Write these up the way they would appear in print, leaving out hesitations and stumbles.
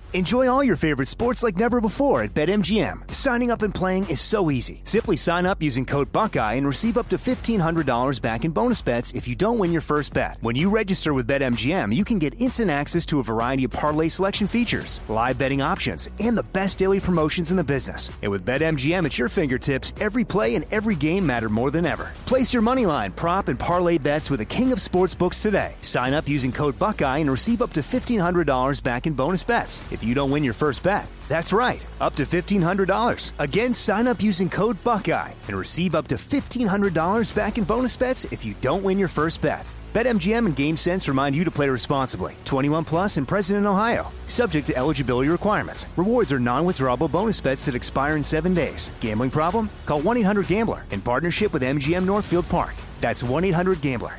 Enjoy all your favorite sports like never before at BetMGM. Signing up and playing is so easy. Simply sign up using code Buckeye and receive up to $1,500 back in bonus bets if you don't win your first bet. When you register with BetMGM, you can get instant access to a variety of parlay selection features, live betting options, and the best daily promotions in the business. And with BetMGM at your fingertips, every play and every game matter more than ever. Place your moneyline, prop, and parlay bets with the king of sportsbooks today. Sign up using code Buckeye and receive up to $1,500 back in bonus bets if you don't win your first bet. That's right, up to $1,500. Again, sign up using code Buckeye and receive up to $1,500 back in bonus bets if you don't win your first bet. BetMGM and GameSense remind you to play responsibly. 21 plus and present in Ohio. Subject to eligibility requirements. Rewards are non-withdrawable bonus bets that expire in 7 days. Gambling problem? Call 1-800-GAMBLER in partnership with MGM Northfield Park. That's 1-800-GAMBLER.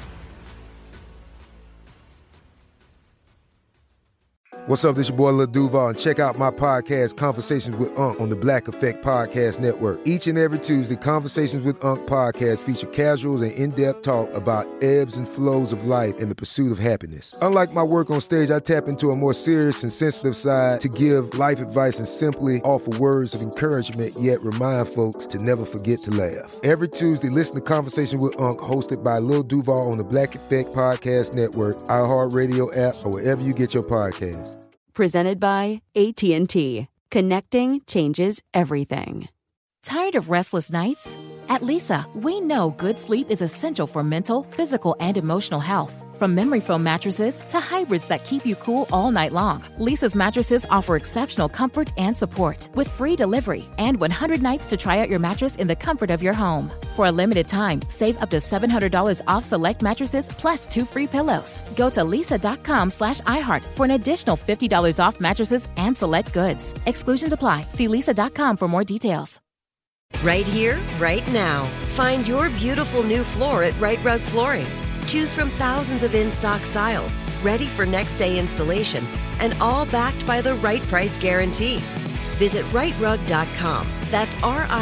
What's up, this your boy Lil Duval, and check out my podcast, Conversations with Unc, on the Black Effect Podcast Network. Each and every Tuesday, Conversations with Unc podcast feature casuals and in-depth talk about ebbs and flows of life and the pursuit of happiness. Unlike my work on stage, I tap into a more serious and sensitive side to give life advice and simply offer words of encouragement, yet remind folks to never forget to laugh. Every Tuesday, listen to Conversation with Unc, hosted by Lil Duval on the Black Effect Podcast Network, iHeartRadio app, or wherever you get your podcasts. Presented by AT&T. Connecting changes everything. Tired of restless nights? At Leesa, we know good sleep is essential for mental, physical, and emotional health. From memory foam mattresses to hybrids that keep you cool all night long, Leesa's mattresses offer exceptional comfort and support with free delivery and 100 nights to try out your mattress in the comfort of your home. For a limited time, save up to $700 off select mattresses plus 2 free pillows. Go to leesa.com/iHeart for an additional $50 off mattresses and select goods. Exclusions apply. See leesa.com for more details. Right here, right now. Find your beautiful new floor at Right Rug Flooring. Choose from thousands of in-stock styles, ready for next day installation, and all backed by the right price guarantee. Visit rightrug.com. That's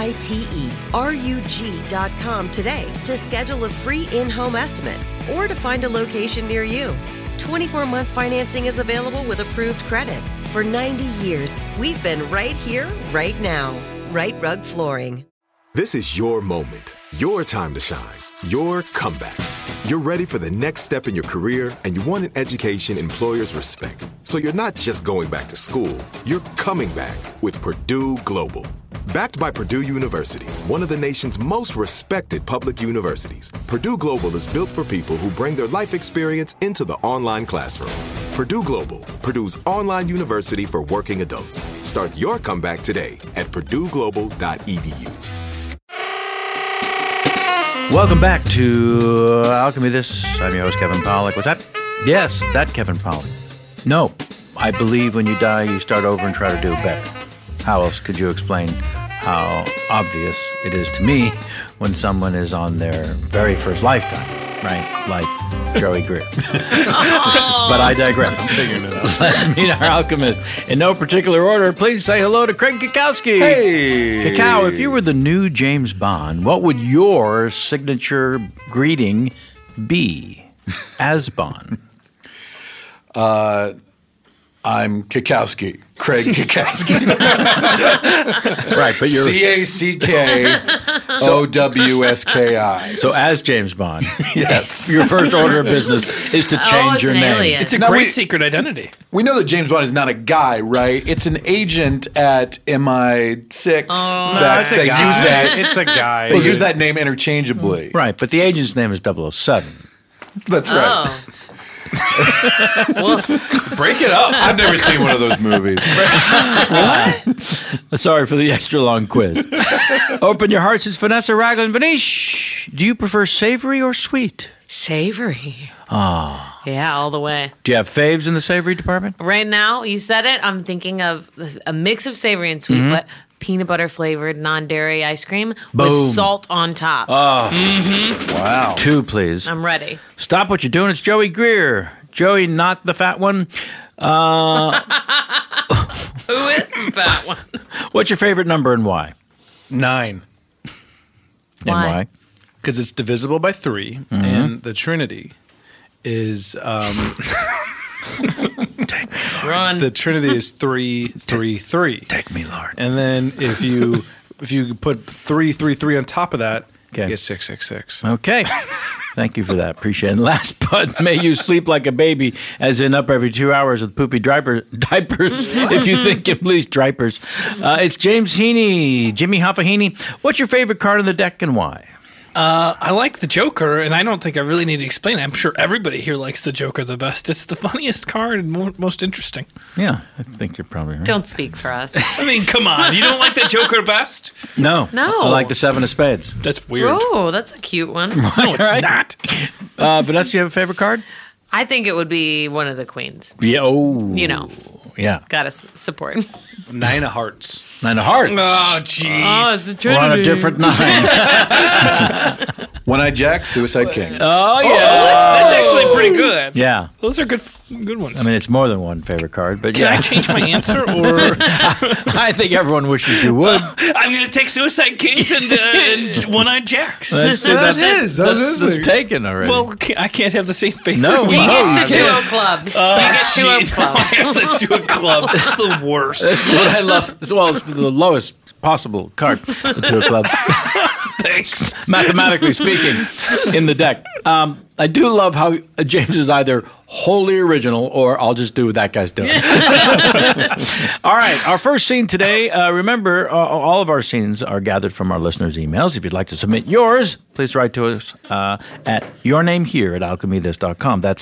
RITERUG.com today to schedule a free in-home estimate or to find a location near you. 24-month financing is available with approved credit. For 90 years, we've been right here, right now. Right Rug Flooring. This is your moment, your time to shine, your comeback. You're ready for the next step in your career, and you want an education employers respect. So you're not just going back to school, you're coming back with Purdue Global. Backed by Purdue University, one of the nation's most respected public universities, Purdue Global is built for people who bring their life experience into the online classroom. Purdue Global, Purdue's online university for working adults. Start your comeback today at purdueglobal.edu. Welcome back to Alchemy This. I'm your host, Kevin Pollak. Was that? Yes, that Kevin Pollak. No, I believe when you die, you start over and try to do it better. How else could you explain how obvious it is to me when someone is on their very first lifetime, right? Like Joey Greer. But I digress. I'm figuring it out. Let's meet our alchemist. In no particular order, please say hello to Craig Cackowski. Hey! Cacao, if you were the new James Bond, what would your signature greeting be as Bond? I'm Cackowski. Craig Cackowski. Right, but you're CACKOWSKI. So as James Bond, Yes. your first order of business is to change your name. Alias. It's a great secret identity. We know that James Bond is not a guy, right? It's an agent at MI6 that they use that. It's a guy. They use that name interchangeably. Right, but the agent's name is 007. That's right. Oh. Well, Break it up. I've never seen one of those movies. Sorry for the extra long quiz. Open your hearts. It's Vanessa Ragland. Vanish, do you prefer savory or sweet? savory. Ah. Yeah, all the way. Do you have faves in the savory department? Right now, you said it, I'm thinking of a mix of savory and sweet, but peanut butter flavored non-dairy ice cream with salt on top. Oh. Wow. 2, please. I'm ready. Stop what you're doing. It's Joey Greer. Joey, not the fat one. Who is the fat one? What's your favorite number and why? 9. And why? Because it's divisible by 3, and the Trinity is Run. The trinity is 3, 3, 3. Take me, Lord. And then if you put 3, 3, 3 on top of that, Okay. you get 6, 6, 6. Okay. Thank you for that. Appreciate it. And last but may you sleep like a baby, as in up every 2 hours with poopy diapers, if you think at least dripers. It's James Heaney, Jimmy Hoffa Heaney. What's your favorite card on the deck and why? I like the Joker, and I don't think I really need to explain it. I'm sure everybody here likes the Joker the best. It's the funniest card and most interesting. Yeah, I think you're probably right. Don't speak for us. I mean, come on. You don't like the Joker best? No. No. I like the 7 of spades. That's weird. Oh, that's a cute one. No, it's not. Vanessa, do you have a favorite card? I think it would be one of the queens. Yeah. Oh. You know. Yeah. Gotta support. 9 of hearts. 9 of hearts. Oh, jeez. Oh, it's the We're on a Trinity. different 9. One-Eyed Jack, Suicide King. Oh, yeah. That's actually pretty good. Yeah. Those are good ones. I mean, it's more than one favorite card, but Can yeah. I change my answer, or I think everyone wishes you would. I'm going to take Suicide Kings and One-Eyed Jacks? That's taken already. Well, I can't have the same favorite. No, He no, gets you the 2 of clubs. You get 2 of clubs. The 2 of clubs. It's the worst. That's what I love. Well, it's the lowest possible card, the 2 of clubs. Thanks. Mathematically speaking, in the deck. I do love how James is either wholly original or I'll just do what that guy's doing. All right, our first scene today. Remember, all of our scenes are gathered from our listeners' emails. If you'd like to submit yours, please write to us at yournamehere@alchemythis.com. That's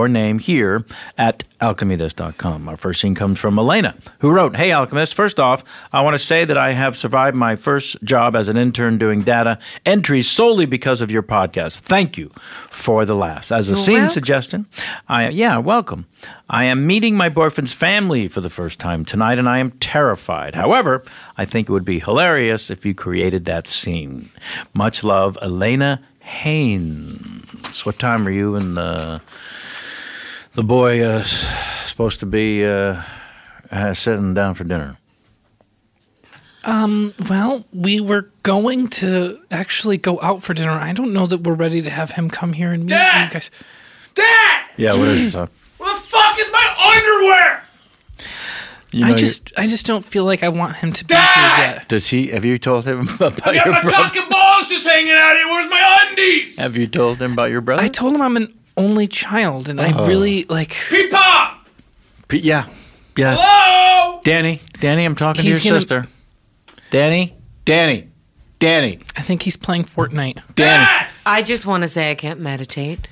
yournamehere@alchemythis.com. Our first scene comes from Elena, who wrote, "Hey, Alchemist, first off, I want to say that I have survived my first job as an intern doing data entries solely because of your podcast. Thank you for the laughs. As a scene suggestion, welcome. I am meeting my boyfriend's family for the first time tonight, and I am terrified. However, I think it would be hilarious if you created that scene. Much love, Elena Haynes." What time are you and the boy supposed to be sitting down for dinner? Well, we were going to actually go out for dinner. I don't know that we're ready to have him come here and meet you guys. Dad! Yeah, what is it, son? Where the fuck is my underwear? You know, I just don't feel like I want him to be Dad! here yet. have you told him about I got your my brother? cock and balls just hanging out here. Where's my undies? Have you told him about your brother? I told him I'm an only child, and I really like. Peepaw! Yeah. Hello? Danny, I'm talking to He's your gonna- sister. Danny. I think he's playing Fortnite. Danny. I just want to say I can't meditate.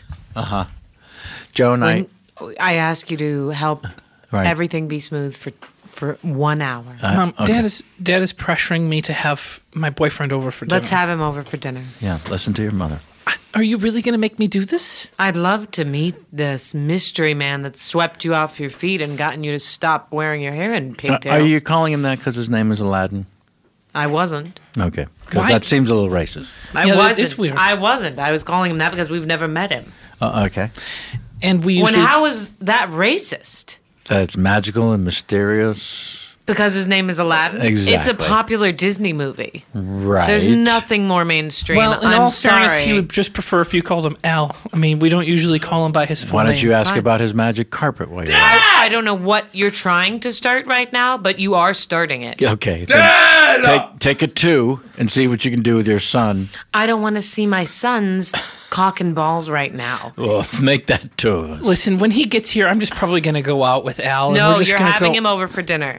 Joan, When I ask you to help Right. everything be smooth for 1 hour. okay. Dad is pressuring me to have my boyfriend over for dinner. Let's have him over for dinner. Yeah, listen to your mother. Are you really going to make me do this? I'd love to meet this mystery man that swept you off your feet and gotten you to stop wearing your hair in pigtails. Are you calling him that because his name is Aladdin? I wasn't. Okay, because Why? that seems a little racist. I Yeah, that wasn't. is weird. I wasn't. I was calling him that because we've never met him. Okay. And we usually. How is that racist? That's magical and mysterious. Because his name is Aladdin? Exactly. It's a popular Disney movie. Right. There's nothing more mainstream. Well, in I'm all sorry. fairness, he would just prefer if you called him Al. I mean, we don't usually call him by his full Why name. don't you ask Fine. about his magic carpet while you're I don't know what you're trying to start right now, but you are starting it. Okay. then Dad! take a 2 and see what you can do with your son. I don't want to see my son's cock and balls right now. Well, let's make that 2. Listen, when he gets here, I'm just probably going to go out with Al. and No, we're just you're gonna having go, him over for dinner.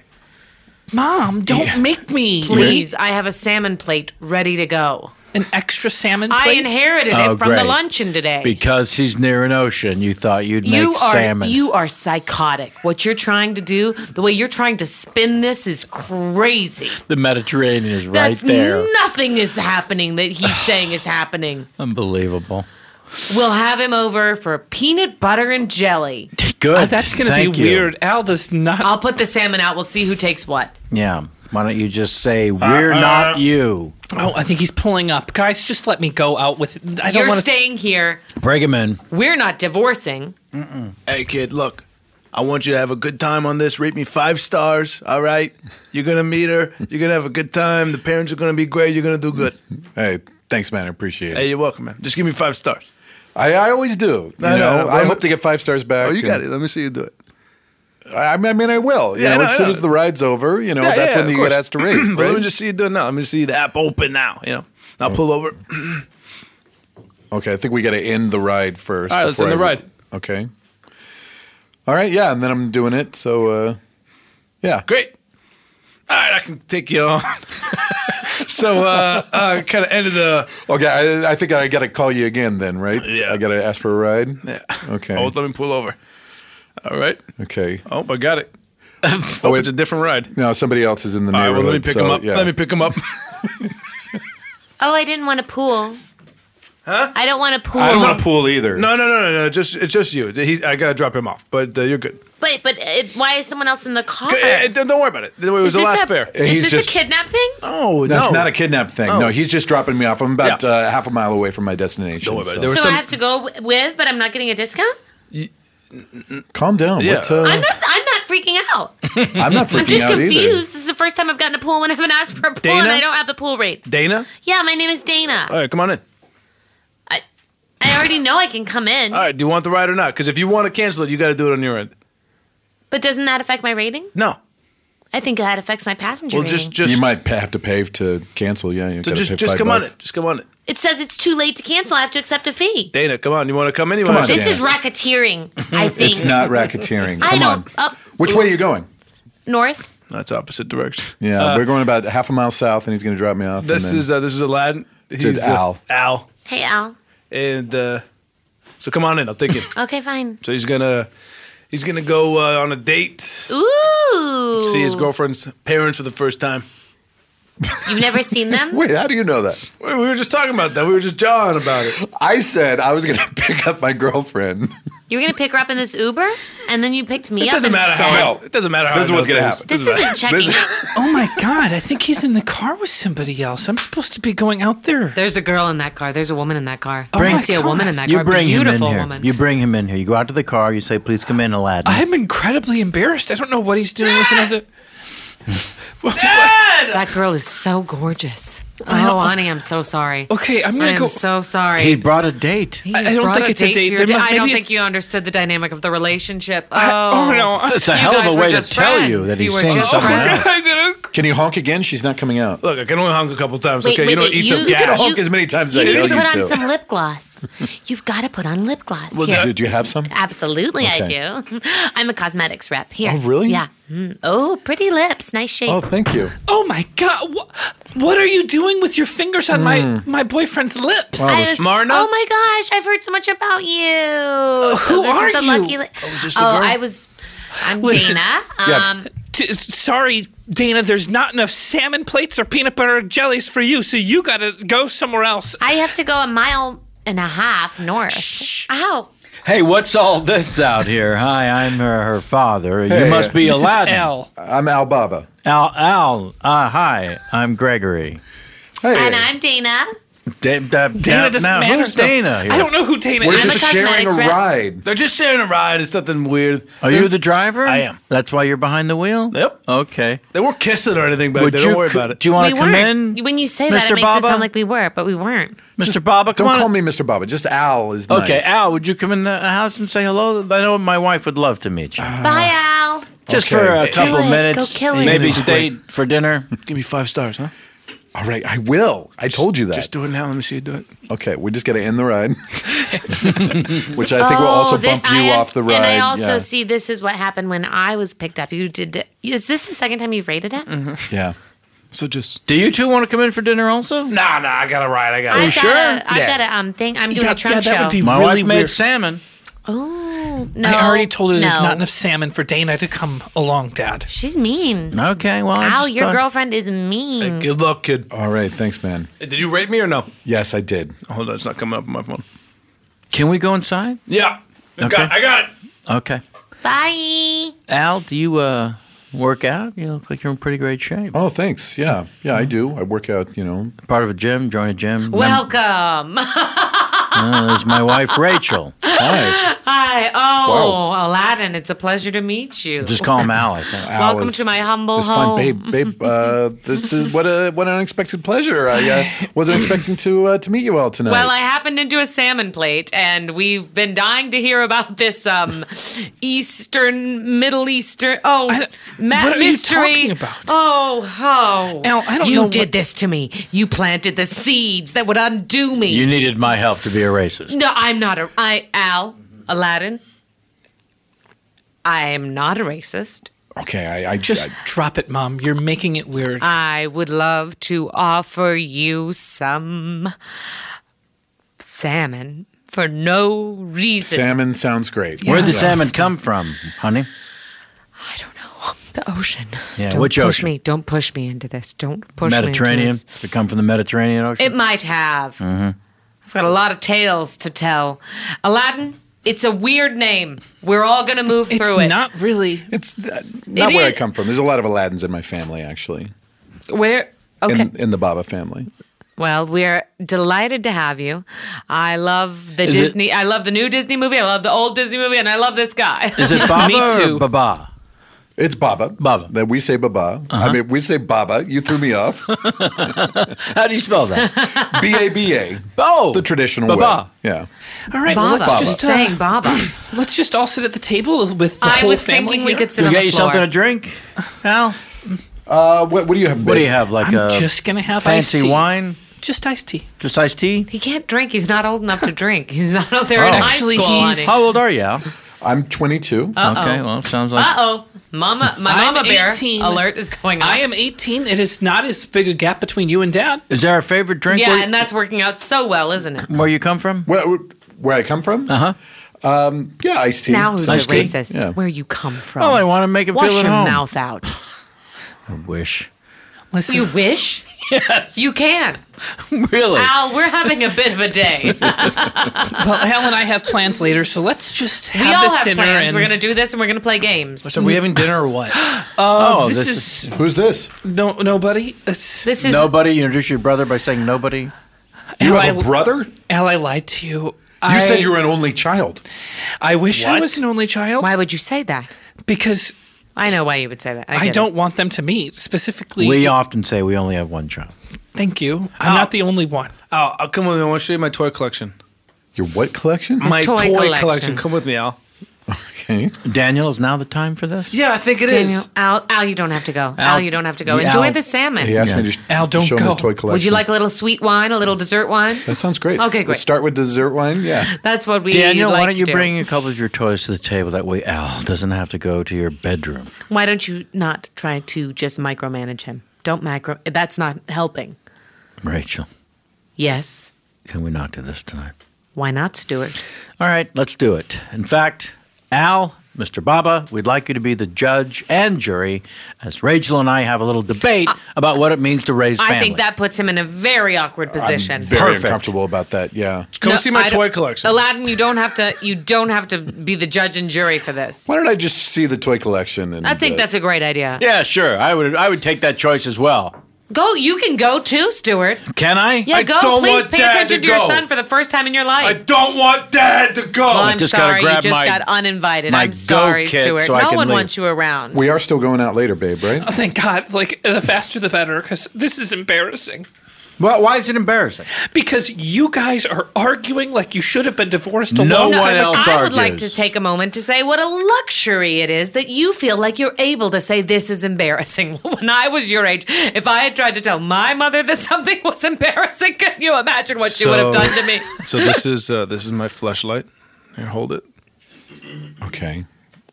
Mom, don't make me. Please, I have a salmon plate ready to go. An extra salmon I plate? inherited it Oh, from the great. luncheon today. Because he's near an ocean, you thought you'd you make are salmon. you are psychotic. What you're trying to do, the way you're trying to spin this is crazy. The Mediterranean is That's right there. nothing is happening that he's saying is happening. Unbelievable. We'll have him over for peanut butter and jelly. Good. That's going to Thank be you. weird. Al does not. I'll put the salmon out. We'll see who takes what. Yeah. Why don't you just say, we're not you? Oh, I think he's pulling up. Guys, just let me go out with. I don't You're want to. staying here. Bring him in. We're not divorcing. Hey, kid, look. I want you to have a good time on this. Rate me 5 stars, all right? You're going to meet her. You're going to have a good time. The parents are going to be great. You're going to do good. Hey, thanks, man. I appreciate it. Hey, you're welcome, man. Just give me 5 stars. I always do. I know. I hope to get 5 stars back. Oh, you got and- it. Let me see you do it. I mean, I will. Yeah, As soon as the ride's over, that's when you get asked to rate. But right? let me just see you do it now. Let me see the app open now. I'll pull over. Okay, I think we got to end the ride first. All right, let's end the ride. Okay. All right, yeah, and then I'm doing it. So, yeah. Great. All right, I can take you on. So, kind of ended the. Okay, I think I got to call you again then, right? Yeah. I got to ask for a ride? Yeah. Okay. Oh, let me pull over. All right. Okay. Oh, I got it. Oh, it's a different ride. No, somebody else is in the All right, neighborhood. well, let me pick him up. Yeah. Let me pick him up. Oh, I didn't want a pool. Huh? I don't want a pool. I don't want a pool either. No. It's just you. I got to drop him off, but you're good. But why is someone else in the car? Don't worry about it. It was the last fare. Is this a kidnap thing? Oh, That's no. not a kidnap thing. Oh. No, he's just dropping me off. I'm about half a mile away from my destination. Don't worry about it. So I have to go with, but I'm not getting a discount? Calm down. Yeah. What, I'm not freaking out. I'm not freaking I'm just out either. confused. This is the first time I've gotten a pool when I haven't asked for a pool Dana? and I don't have the pool rate. Dana? Yeah, my name is Dana. All right, come on in. I already know I can come in. All right, do you want the ride or not? Because if you want to cancel it, you got to do it on your end. But doesn't that affect my rating? No. I think that affects my passenger Well, rating. just you might have to pay to cancel. Yeah, you so gotta pay just $5. come on it. Just come on it. It says it's too late to cancel. I have to accept a fee. Dana, come on. You want to come in? Come on, This Dana. is racketeering, I think. It's not racketeering. I Come don't. on. Which way are you going? North. That's opposite direction. Yeah, we're going about half a mile south, and he's going to drop me off. This and then is Aladdin. He's Al. Al. Hey, Al. And so come on in. I'll take you. Okay, fine. So he's gonna go on a date. Ooh. See his girlfriend's parents for the first time. You've never seen them? Wait, how do you know that? We were just talking about that. We were just jawing about it. I said I was going to pick up my girlfriend. You were going to pick her up in this Uber? And then you picked me It up doesn't matter instead? how. It doesn't matter how. This is I know what's gonna things. happen. This isn't checking out. Oh my God, I think he's in the car with somebody else. I'm supposed to be going out there. There's a girl in that car. There's a woman in that car. Oh I my see a God. woman in that You car. bring him in Beautiful here. woman. You bring him in here. You go out to the car. You say, "Please come in, Aladdin." I'm incredibly embarrassed. I don't know what he's doing with another. That girl is so gorgeous. Oh, honey, I'm so sorry. Okay, I'm gonna I'm go. so sorry. He brought a date. He I just don't brought think it's a to date. your There da- must- I don't maybe think it's- you understood the dynamic of the relationship. Oh no! It's a You hell of guys a were way to just tell friends. you that You he's were seeing just someone friends. else. I'm gonna. Can you honk again? She's not coming out. Look, I can only honk a couple times. Wait, Okay, wait, you know, wait, eat you- some You can gas. honk as many times as I You tell just you put on to. some lip gloss. You've got to put on lip gloss. Well, Here. Do you have some? Absolutely, Okay. I do. I'm a cosmetics rep. Here. Oh, really? Yeah. Oh, pretty lips. Nice shape. Oh, thank you. Oh my God! What are you doing with your fingers on my boyfriend's lips? I was- Marna? Oh my gosh, I've heard so much about you. Who this are is the you? Lucky just a girl? I'm Listen. Dana. Sorry, Dana. There's not enough salmon plates or peanut butter jellies for you, so you gotta go somewhere else. I have to go 1.5 miles north. Ow. Hey, what's all this out here? Hi, I'm her father. Hey, you must be This is Aladdin. Al. I'm Al Baba. Al. Hi, I'm Gregory. Hey. And I'm Dana. Dana doesn't now, matter. who's Dana here? I don't know who Dana We're is. I'm just a sharing a cosmetics rep. ride. They're just sharing a ride. It's nothing weird. Are you the driver? I am. That's why you're behind the wheel? Yep. Okay. They weren't kissing or anything back there. Don't worry about it. Do you want We to come weren't. in? When you say that, Mr. it makes Baba? it sound like we were, but we weren't. Mr. Baba, come Don't on. call me Mr. Baba. Just Al is nice. Okay, Al, would you come in the house and say hello? I know my wife would love to meet you. Bye, Al. Just okay. for a Kill couple it. minutes. Go kill it. Maybe stay for dinner. Give me 5 stars, huh? All right, I will. I told you that. Just do it now. Let me see you do it. Okay, we just got to end the ride, which I think will also bump you off the ride. And I also yeah. see this is what happened when I was picked up. You did. Is this the second time you've rated it? Yeah. So just. Do you two want to come in for dinner also? Nah, I got a ride. I got I've it. got sure? I've got a thing. I'm doing a trunk show. that would be My really wife made weird. salmon. Oh no! I already told her there's no. not enough salmon for Dana to come along, Dad. She's mean. Okay, well, I Al, just your thought- girlfriend is mean. Good luck, kid. All right, thanks, man. Hey, did you rate me or no? Yes, I did. Hold on, it's not coming up on my phone. Can we go inside? Yeah. I Okay. got it. Okay. Bye. Al, do you work out? You look like you're in pretty great shape. Oh, thanks. Yeah, I do. I work out. Part of a gym, join a gym. Welcome. There's my wife, Rachel. Hi. Oh, wow. Aladdin, it's a pleasure to meet you. Just call him Al, I think. Welcome to my humble it's home. Fun. Babe, this is what an unexpected pleasure. I wasn't expecting to meet you all tonight. Well, I happened into a salmon plate, and we've been dying to hear about this Middle Eastern. Oh, what are mystery. you talking about? Oh. Al, I don't you know. You did this to me. You planted the seeds that would undo me. You needed my help to be a racist. No, I'm not Aladdin. I am not a racist. Okay, I drop it, Mom. You're making it weird. I would love to offer you some salmon for no reason. Salmon sounds great. Where'd the salmon come from, honey? I don't know. The ocean. Yeah, Don't which push ocean? me. Don't push me into this. Don't push Mediterranean? me into this. Did it come from the Mediterranean Ocean? It might have. Mm-hmm. I've got a lot of tales to tell. Aladdin, it's a weird name. We're all going to move through it. It's not really. It's not where I come from. There's a lot of Aladdins in my family, actually. Where? Okay. In the Baba family. Well, we're delighted to have you. I love the Disney. I love the new Disney movie. I love the old Disney movie, and I love this guy. Is it Baba Me too. or Baba? It's Baba. Baba. That we say Baba. I mean, we say Baba. You threw me off. How do you spell that? B-A-B-A. Oh, the traditional Baba. way. Yeah. All right, Baba. well, let's just saying Baba. Let's just all sit at the table with the I whole was family thinking we here. could sit You on get the you floor. something to drink, Al? What do you have? Babe? What do you have? Like I'm a just gonna have fancy iced tea. wine? Just iced tea. Just iced tea? He can't drink. He's not old enough to drink. He's not out there in high Actually, school. he's- honey. How old are you, Al? I'm 22. Okay, well, sounds like Uh-oh. My mama bear 18. alert is going on. I am 18. It is not as big a gap between you and Dad. Is there a favorite drink? Yeah, where, and that's working out so well, isn't it? where you come from? Where I come from? Uh-huh. Yeah, iced tea. Now who's the Iced tea? racist? Yeah. Where you come from? Well, I want to make it Wash feel at your home. mouth out. I wish. Listen, You wish? Yes. You can. Really? Al, we're having a bit of a day. well, Al and I have plans later, so let's just have We all this have dinner. plans. And We're going to do this and we're going to play games. So are we having dinner or what? Oh, this this is Who's this? nobody. It's, This is Nobody? You introduce your brother by saying nobody? You Al, have a brother? Al, I lied to you. You said you were an only child. I wish I What? was an only child. Why would you say that? Because I know why you would say that. I get don't want them to meet. Specifically, We often say we only have one child. thank you. I'm not the only one. I'll come with me. I want to show you my toy collection. Your what collection? His My toy toy collection. collection. Come with me, Al. Okay. Daniel, is now the time for this? Yeah, I think it it. Daniel, is. Al, you don't have to go. Al, you don't have to go. Yeah, Enjoy Al- the salmon. He asked Yeah. me to Al, don't show him his go. toy collection. Would you like a little sweet wine, a little dessert wine? That sounds great. Okay, great. Let's start with dessert wine. Yeah. That's what we Daniel, like why don't to you do. bring a couple of your toys to the table? That way Al doesn't have to go to your bedroom. Why don't you not try to just micromanage him? Don't macro. That's not helping. Rachel, Yes. can we not do this tonight? Why not, Stuart? All right, let's do it. In fact, Al, Mr. Baba, we'd like you to be the judge and jury as Rachel and I have a little debate about what it means to raise family. I think that puts him in a very awkward position. Very Perfect. uncomfortable about that. Yeah. Come No, see my I don't- toy collection. Aladdin, you don't have to. You don't have to be the judge and jury for this. Why don't I just see the toy collection? And I think that's a great idea. Yeah, sure. I would take that choice as well. Go. You can go too, Stuart. Can I? Yeah, go. don't Please want pay Dad attention to to your go. son for the first time in your life. don't want Dad to go. Well, I'm just gotta sorry, you grab just my- got uninvited. my I'm sorry, go kit Stuart. so I No can one leave. wants you around. We are still going out later, babe, right? Oh, thank God. Like, the faster the better, because this is embarrassing. Well, why is it embarrassing? Because you guys are arguing like you should have been divorced a No long one time ago. else I would like argues. to take a moment to say what a luxury it is that you feel like you're able to say this is embarrassing. When I was your age, if I had tried to tell my mother that something was embarrassing, can you imagine what she would have done to me? So this is my fleshlight. Here, hold it. Okay.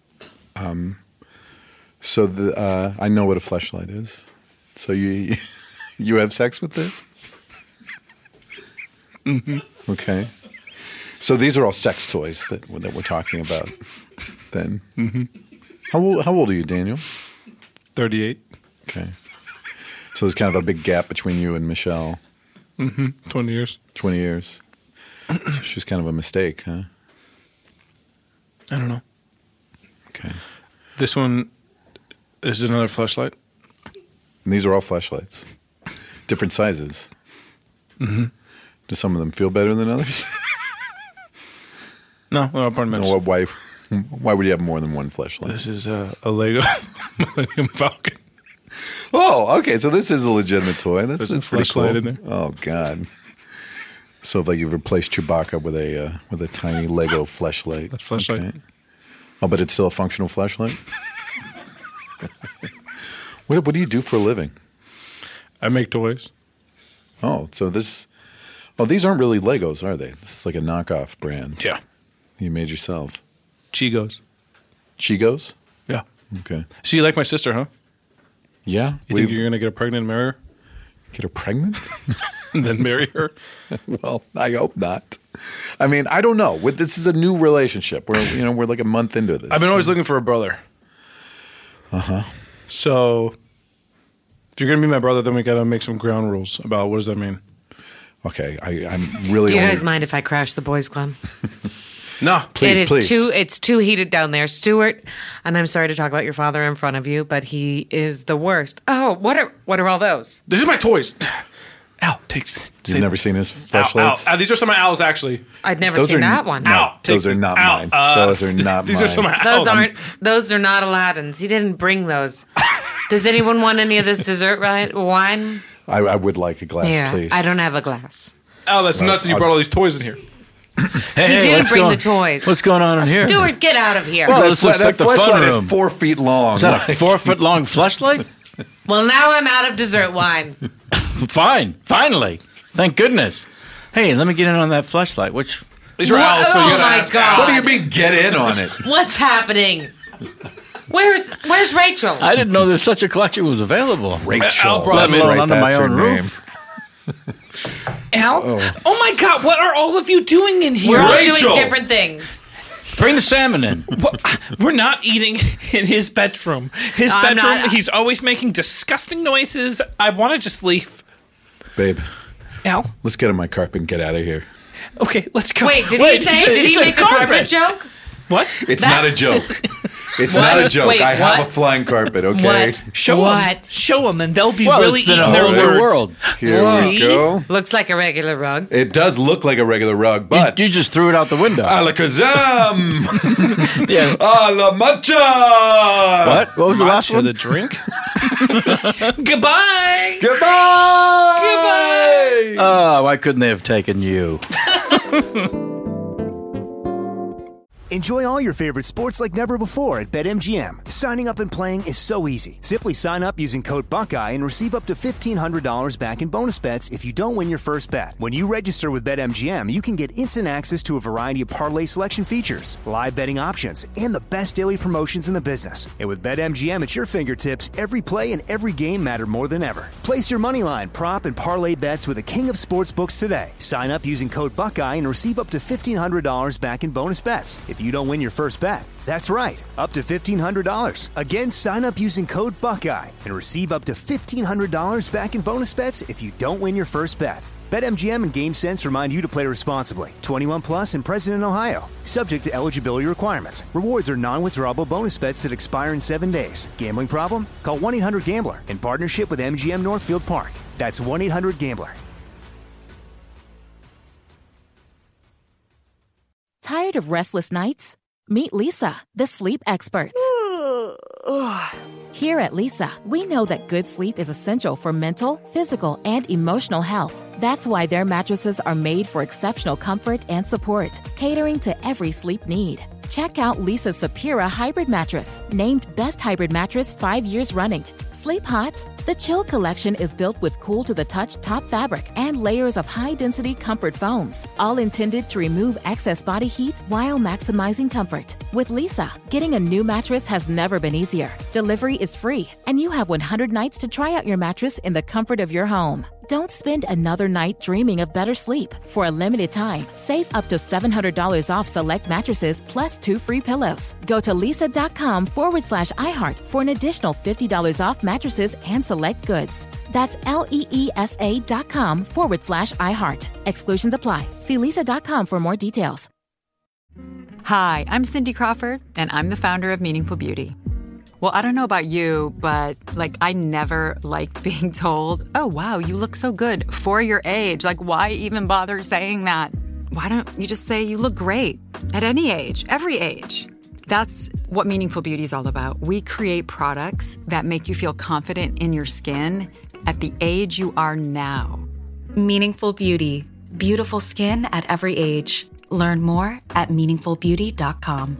So I know what a fleshlight is. So you you have sex with this? Mm-hmm. Okay. So these are all sex toys that we're talking about. Then. Mm-hmm. How old are you, Daniel? 38. Okay. So there's kind of a big gap between you and Michelle. 20 years. 20 years. So she's kind of a mistake, huh? I don't know. Okay. This one is another fleshlight. And these are all fleshlights. Different sizes. Mm-hmm. Do some of them feel better than others? No, apartments. No, why would you have more than one fleshlight? This is a Lego Millennium Falcon. Oh, okay. So this is a legitimate toy. That's a pretty cool. fleshlight in there. Oh God. So if you've replaced Chewbacca with a tiny Lego fleshlight. That's fleshlight. Okay. Oh, but it's still a functional fleshlight. What do you do for a living? I make toys. Oh, so these aren't really Legos, are they? This is like a knockoff brand. Yeah. You made yourself. Chigos. Chigos? Yeah. Okay. So you like my sister, huh? Yeah. You think you're going to get her pregnant and marry her? Get her pregnant? And then marry her? Well, I hope not. I mean, I don't know. This is a new relationship. We're like a month into this. I've been always looking for a brother. Uh-huh. So if you're going to be my brother, then we got to make some ground rules about what does that mean. Okay. I'm really Do you guys mind if I crash the boys' club? No, please. It's too heated down there. Stuart, and I'm sorry to talk about your father in front of you, but he is the worst. Oh, what are all those? These are my toys. Al, You've never seen his fleshlights? These are some of Al's, actually. I'd never seen that one. No, those are not mine. Those are not these mine. Are some of Al's. Those are not Aladdin's. He didn't bring those. Does anyone want any of this dessert wine? I would like a glass, please. I don't have a glass. Al, that's nuts that you brought all these toys in here. He didn't bring the toys. What's going on in here? Stuart, get out of here. Well, this looks like the fun fleshlight room. is 4 feet long. Is that a 4 foot long fleshlight? Well, now I'm out of dessert wine. Fine. Finally. Thank goodness. Hey, let me get in on that fleshlight. These are Al's, so you gotta my ask God. What do you mean, get in on it? What's happening? Where's Rachel? I didn't know there's such a collection was available. Rachel. Al brought Let them in. alone under my That's her own name. roof. Al? Oh my God, what are all of you doing in here? We're all Rachel. doing different things. Bring the salmon in. We're not eating in his bedroom. I'm not- He's always making disgusting noises. I want to just leave. Babe, Al? let's get on my carpet and get out of here. Okay, let's go. Wait, did he said make a carpet joke? What? It's not a joke. It's not a joke. Wait, I have what? a flying carpet, okay? What? Show them, and they'll be really it's in eating a their whole new words. world. Here we go. Looks like a regular rug. It does look like a regular rug, but You just threw it out the window. alakazam! Yeah. A la matcha! What was the last To one? the drink? Goodbye. Goodbye! Oh, why couldn't they have taken you? Enjoy all your favorite sports like never before at BetMGM. Signing up and playing is so easy. Simply sign up using code Buckeye and receive up to $1,500 back in bonus bets if you don't win your first bet. When you register with BetMGM, you can get instant access to a variety of parlay selection features, live betting options, and the best daily promotions in the business. And with BetMGM at your fingertips, every play and every game matter more than ever. Place your moneyline, prop, and parlay bets with the king of sportsbooks today. Sign up using code Buckeye and receive up to $1,500 back in bonus bets if you don't win your first bet. That's right, up to $1,500. Again, sign up using code Buckeye and receive up to $1,500 back in bonus bets if you don't win your first bet. BetMGM and GameSense remind you to play responsibly. 21 plus and present in Ohio. Subject to eligibility requirements. Rewards are non-withdrawable bonus bets that expire in 7 days. Gambling problem? Call 1-800-GAMBLER in partnership with MGM Northfield Park. That's 1-800-GAMBLER. Tired of restless nights? Meet Lisa, the sleep experts. Here at Lisa, we know that good sleep is essential for mental, physical, and emotional health. That's why their mattresses are made for exceptional comfort and support, catering to every sleep need. Check out Lisa's Sapira Hybrid Mattress, named Best Hybrid Mattress 5 years running. Sleep hot? The Chill Collection is built with cool-to-the-touch top fabric and layers of high-density comfort foams, all intended to remove excess body heat while maximizing comfort. With Lisa, getting a new mattress has never been easier. Delivery is free, and you have 100 nights to try out your mattress in the comfort of your home. Don't spend another night dreaming of better sleep. For a limited time, save up to $700 off select mattresses plus 2 free pillows. Go to lisa.com/iHeart for an additional $50 off mattresses and select goods. That's LEESA.com/iHeart. Exclusions apply. See lisa.com for more details. Hi, I'm Cindy Crawford, and I'm the founder of Meaningful Beauty. Well, I don't know about you, but I never liked being told, oh, wow, you look so good for your age. Why even bother saying that? why don't you just say you look great at any age, every age? That's what Meaningful Beauty is all about. We create products that make you feel confident in your skin at the age you are now. Meaningful Beauty. Beautiful skin at every age. Learn more at meaningfulbeauty.com.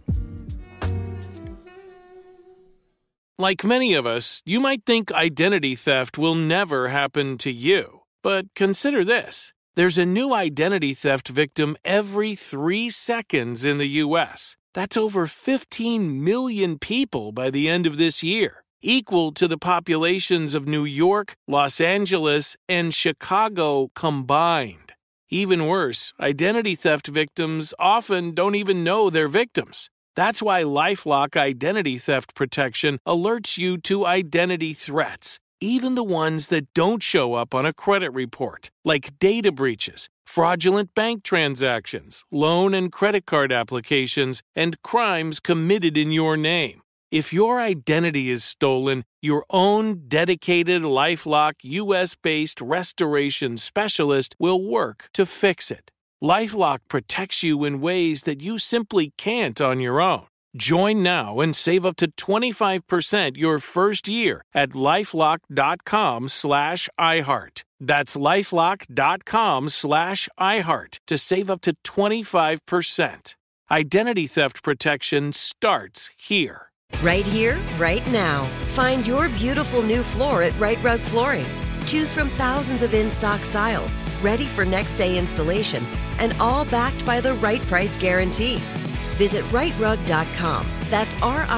Like many of us, you might think identity theft will never happen to you. But consider this. There's a new identity theft victim every 3 seconds in the U.S. That's over 15 million people by the end of this year, equal to the populations of New York, Los Angeles, and Chicago combined. Even worse, identity theft victims often don't even know they're victims. That's why LifeLock Identity Theft Protection alerts you to identity threats, even the ones that don't show up on a credit report, like data breaches, fraudulent bank transactions, loan and credit card applications, and crimes committed in your name. If your identity is stolen, your own dedicated LifeLock U.S.-based restoration specialist will work to fix it. LifeLock protects you in ways that you simply can't on your own. Join now and save up to 25% your first year at LifeLock.com/iHeart. That's LifeLock.com/iHeart to save up to 25%. Identity theft protection starts here. Right here, right now. Find your beautiful new floor at Right Rug Flooring. Choose from thousands of in-stock styles, ready for next day installation, and all backed by the right price guarantee. Visit rightrug.com. That's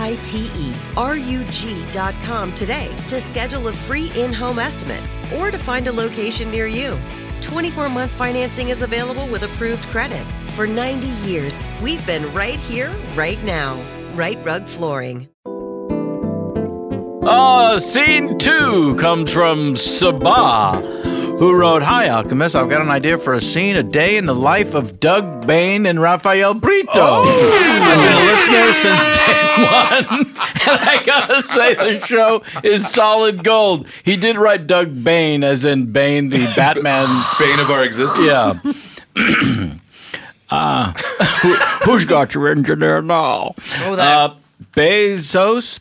RITERUG.com today to schedule a free in-home estimate or to find a location near you. 24-month financing is available with approved credit. For 90 years, we've been right here, right now. Right Rug Flooring. Scene 2 comes from Sabah, who wrote, "Hi, Alchemist. I've got an idea for a scene, a day in the life of Doug Bain and Rafael Brito. I've been a listener since day one, and I gotta say the show is solid gold." He did write Doug Bain, as in Bane, the Batman. Bane of our existence? Yeah. Who's got your engineer now? Bezos?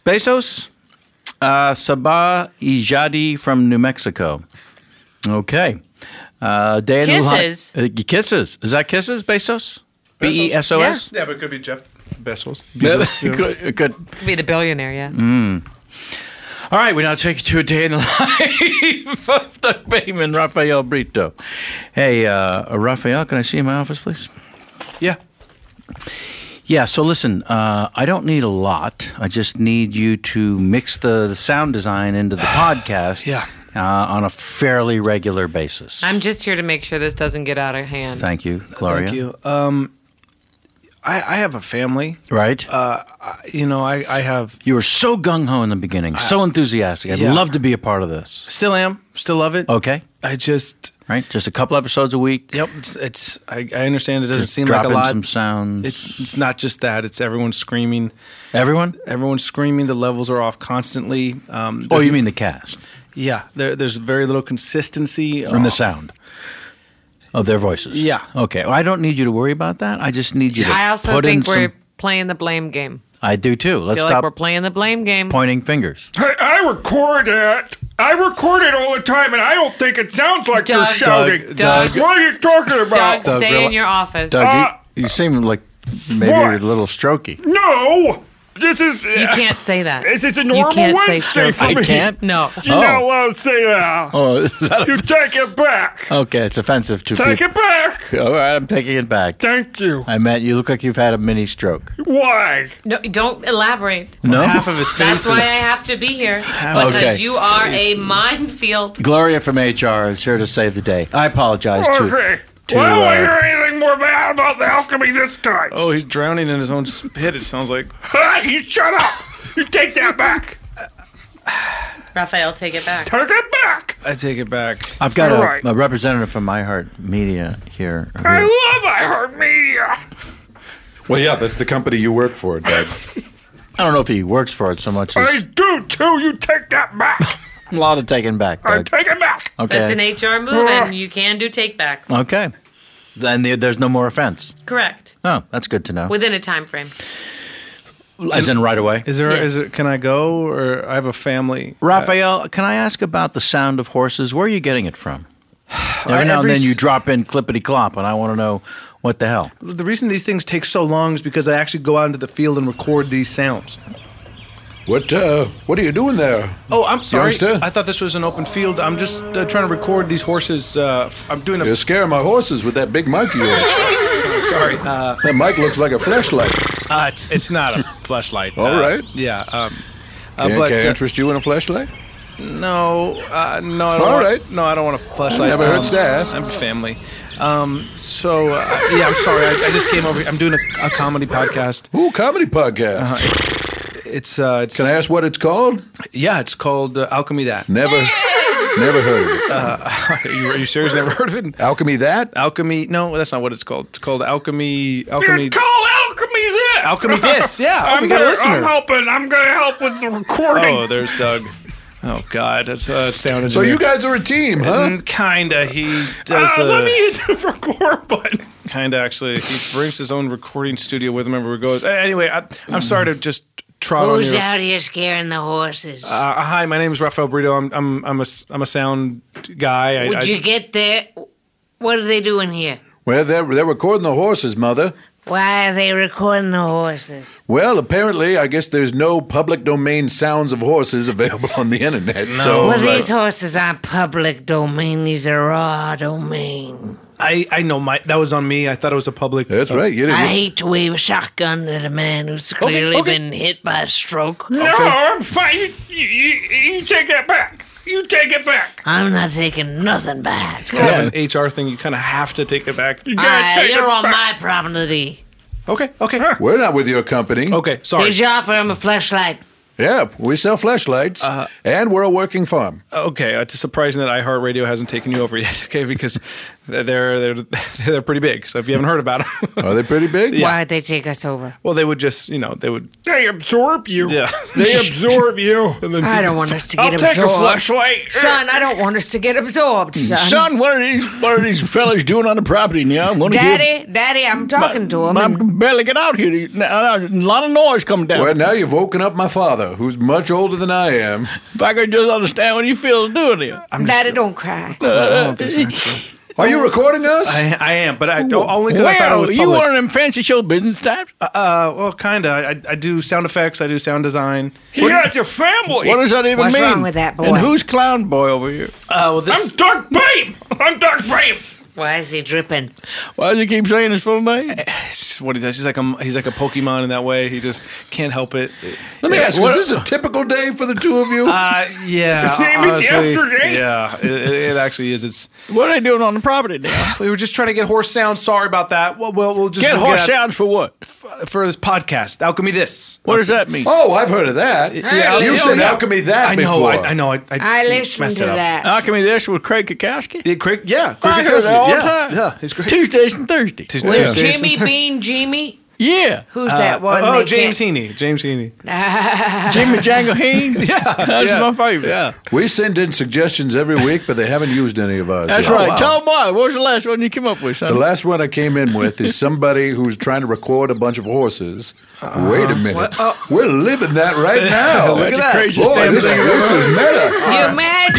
Sabah Ijadi from New Mexico. Okay. Day Kisses. Kisses. Is that Kisses? Bezos? B-E-S-O-S? Yeah, but it could be Jeff Bezos. It could be the billionaire, yeah. All right, we now take you to a day in the life of Doug Bain and Rafael Brito. Hey, Rafael, can I see you in my office, please? Yeah. Yeah, so listen, I don't need a lot. I just need you to mix the sound design into the podcast on a fairly regular basis. I'm just here to make sure this doesn't get out of hand. Thank you, Gloria. Thank you. I have a family. Right. I have... You were so gung-ho in the beginning, so enthusiastic. I'd love to be a part of this. Still am. Still love it. Okay. I just... Right, just a couple episodes a week. Yep, I understand it doesn't seem like a lot. Drop in some sounds. It's not just that. It's everyone screaming. Everyone? Everyone's screaming. The levels are off constantly. You mean the cast? Yeah, there's very little consistency. In the sound of their voices. Yeah. Okay, well, I don't need you to worry about that. I just need you to I also put think in we're playing the blame game. I do too. Let's feel stop like we're playing the blame game. Pointing fingers. Hey, I record it all the time, and I don't think it sounds like Doug, you're shouting. Doug, what are you talking about? Doug, stay in your office. Doug, you seem like maybe you're a little strokey. No! This is... You can't say that. This is a normal You can't say Wednesday for strokey. me. I can't? No. You're not allowed to say that. Oh, is that You take it back. Okay, it's offensive to Take people. it back. All right, I'm taking it back. Thank you. I meant you look like you've had a mini stroke. Why? No, don't elaborate. No? Half of his face That's why I have to be here. Because Okay. you are a minefield. Gloria from HR is here to save the day. I apologize Okay. to Well, I don't hear anything more bad about the alchemy this time. Oh, he's drowning in his own spit, it sounds like. Hey, you shut up. You take that back. Raphael, take it back. Take it back. I take it back. I've got All right. a representative from iHeart Media here. I love iHeartMedia. Well, yeah, that's the company you work for, Doug. I don't know if he works for it so much as I do too. You take that back. a lot of taking back. I Doug. take it back. Okay. That's an HR move, and you can do takebacks. Okay. Then there's no more offense. Correct. Oh, that's good to know. Within a time frame. As in right away? Can I go, or I have a family? Raphael, can I ask about the sound of horses? Where are you getting it from? Every now and then you drop in clippity-clop, and I want to know what the hell. The reason these things take so long is because I actually go out into the field and record these sounds. What are you doing there? Oh, I'm sorry. Youngster? I thought this was an open field. I'm just trying to record these horses. I'm doing a... You're scaring my horses with that big mic of yours. Sorry. That mic looks like a flashlight. It's not a flashlight. All right. Yeah. Can I interest you in a flashlight? No, I don't. All right. No, I don't want a flashlight. Never hurts to ask. I'm family. I'm sorry. I just came over. I'm doing a comedy podcast. Ooh, comedy podcast. It's Can I ask what it's called? Yeah, it's called Alchemy That. Never heard of it. Are you serious? Never heard of it? Alchemy That? Alchemy? No, that's not what it's called. It's called Alchemy. It's called Alchemy This. Alchemy This. Yeah. We got a listener. I'm going to help with the recording. Oh, there's Doug. Oh God, that's sound engineer. So you guys are a team, huh? Kinda. He does. Let me hit the record button. Kinda, actually. He brings his own recording studio with him everywhere he goes. Anyway, I'm sorry to just trot on Who's your... out here scaring the horses? Hi, my name is Rafael Brito. I'm a sound guy. Would you get there? What are they doing here? Well, they're recording the horses, Mother. Why are they recording the horses? Well, apparently, I guess there's no public domain sounds of horses available on the internet. No. So, well, these horses aren't public domain. These are raw domain. I know, that was on me. I thought it was a public... That's right. You didn't... I hate to wave a shotgun at a man who's clearly been hit by a stroke. No, I'm fine. You take that back. You take it back. I'm not taking nothing back. It's kind of an HR thing. You kind of have to take it back. You gotta take you're it on back. my property. Okay. We're not with your company. Okay, sorry. Did you offer him a flashlight? Yeah, we sell flashlights, and we're a working farm. Okay, it's surprising that iHeartRadio hasn't taken you over yet. Okay, because they're pretty big. So if you haven't heard about them, are they pretty big? Yeah. Why'd they take us over? Well, they would just, They absorb you. Yeah, They absorb you. And then I don't want us to get I'll absorbed. take a flashlight. Son, I don't want us to get absorbed, son. Son, what are these fellas doing on the property now? Daddy, I'm talking to him. I can barely get out here. A lot of noise coming down. Well, now you've woken up my father, who's much older than I am. If I could just understand what you feel doing here. Daddy, don't cry. Are you recording us? I am, but I don't, only because I thought it was public. You one of them fancy show business types? Well, kind of. I do sound effects. I do sound design. He has a family. What does that even What's mean? wrong with that boy? And who's clown boy over here? Well, this... I'm Doug Bame. I'm Doug Bame. Why is he dripping? Why does he keep saying his full name? It's just what he does. He's like a Pokemon in that way. He just can't help it. Let me ask, was this a typical day for the two of you? Yeah. The same as yesterday? Yeah, it actually is. What are they doing on the property now? We were just trying to get horse sounds. Sorry about that. We'll just Get horse sounds for what? For this podcast. Alchemy This. What does that mean? Oh, I've heard of that. You said Alchemy That before. I know. I listened to that. Alchemy This with Craig Kakowski? Craig I hear that all the time. Yeah, he's great. Tuesdays and Thursdays. With Jimmy Bean Jimmy? Yeah. Who's that one? Oh, James Heaney. James Heaney. Jimmy Django Heen? That's my favorite. Yeah. We send in suggestions every week, but they haven't used any of ours. That's yet. right. Tell them why. What was the last one you came up with, son? The last one I came in with is somebody who's trying to record a bunch of horses. Wait a minute. We're living that right now. That's the craziest Boy, damn this thing is meta. You're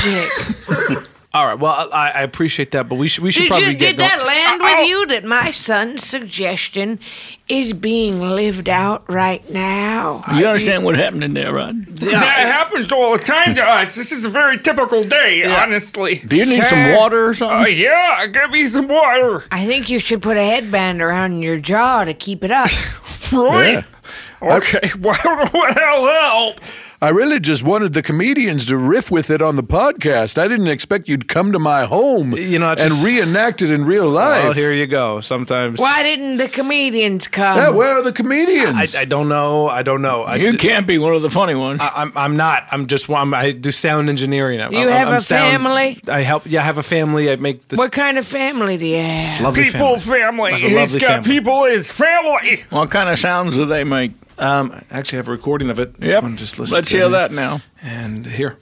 magic. All right. Well, I appreciate that, but we should probably Did that land with you that my son's suggestion is being lived out right now? You understand what happened in there, right? That happens all the time to us. This is a very typical day, honestly. Do you need some water or something? Yeah, give me some water. I think you should put a headband around your jaw to keep it up. Really? Yeah. Okay, well, what hell help? I really just wanted the comedians to riff with it on the podcast. I didn't expect you'd come to my home and reenact it in real life. Well, here you go. Sometimes. Why didn't the comedians come? Yeah, where are the comedians? I don't know. You can't be one of the funny ones. I'm not. I do sound engineering. You have a family? I help. Yeah, I have a family. I make this. What kind of family do you have? Lovely People family. I have a He's lovely got family. people in his family. What kind of sounds do they make? I actually have a recording of it. Yep. Just listen Let's to hear it. that now. And here.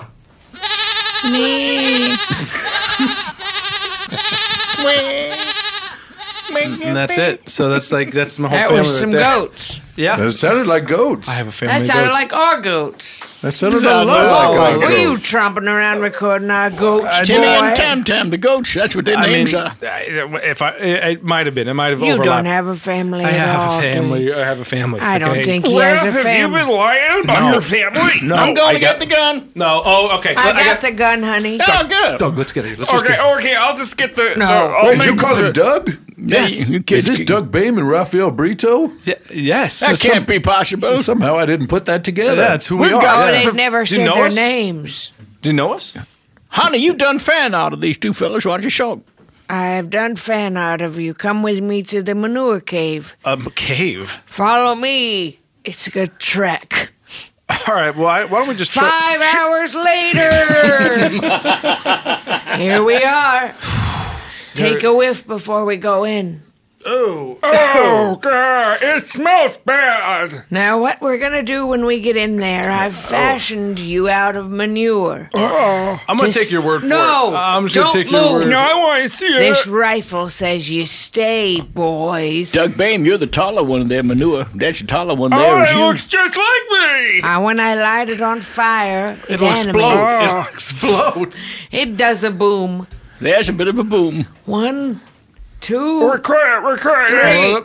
Me. And that's it. So that's my whole That family. was some right there. goats. Yeah. That sounded like goats. I have a family. That sounded like our goats. That sounded a lot like our Were you goats. tromping around recording our goats, Timmy boy? and Tam Tam, the goats. That's what their names are. If it might have been. It might have You overlapped. don't have a family I at have all, a do you? family. I have a family. I don't okay? think he has a Have you family. been lying on your family? No. I'm going to I get the gun. No. Oh, okay. I got the gun, honey. Oh, good. Doug, let's get it. Let's just Okay, get okay, I'll just get the. No. I'll Wait, make you call him Doug? Yes. Is this Doug Boehm and Raphael Brito? Yes. That can't be possible. Somehow I didn't put that together. That's who we We've are. got- Oh, Yeah. they've never Do you said know their us? names. Do you know us? Honey, you've done fan art of these two fellas. Why don't you show 'em? I've done fan art of you. Come with me to the manure cave. Cave. Follow me. It's a good trek. All right. Well, why don't we just try? 5 hours later. Here we are. Take a whiff before we go in. Oh, God, it smells bad. Now, what we're gonna do when we get in there, I've fashioned you out of manure. Oh, I'm gonna Just- take your word for No, it. I'm just don't gonna take your move. word. no, I want to see it. This rifle says you stay, boys. Doug Boehm, you're the taller one of their manure. That's the taller one Oh, there is it you. looks just like me. When I light it on fire, it It'll explode. animates. It'll explode. It does a boom. There's a bit of a boom. 1, 2, We're quiet. 3.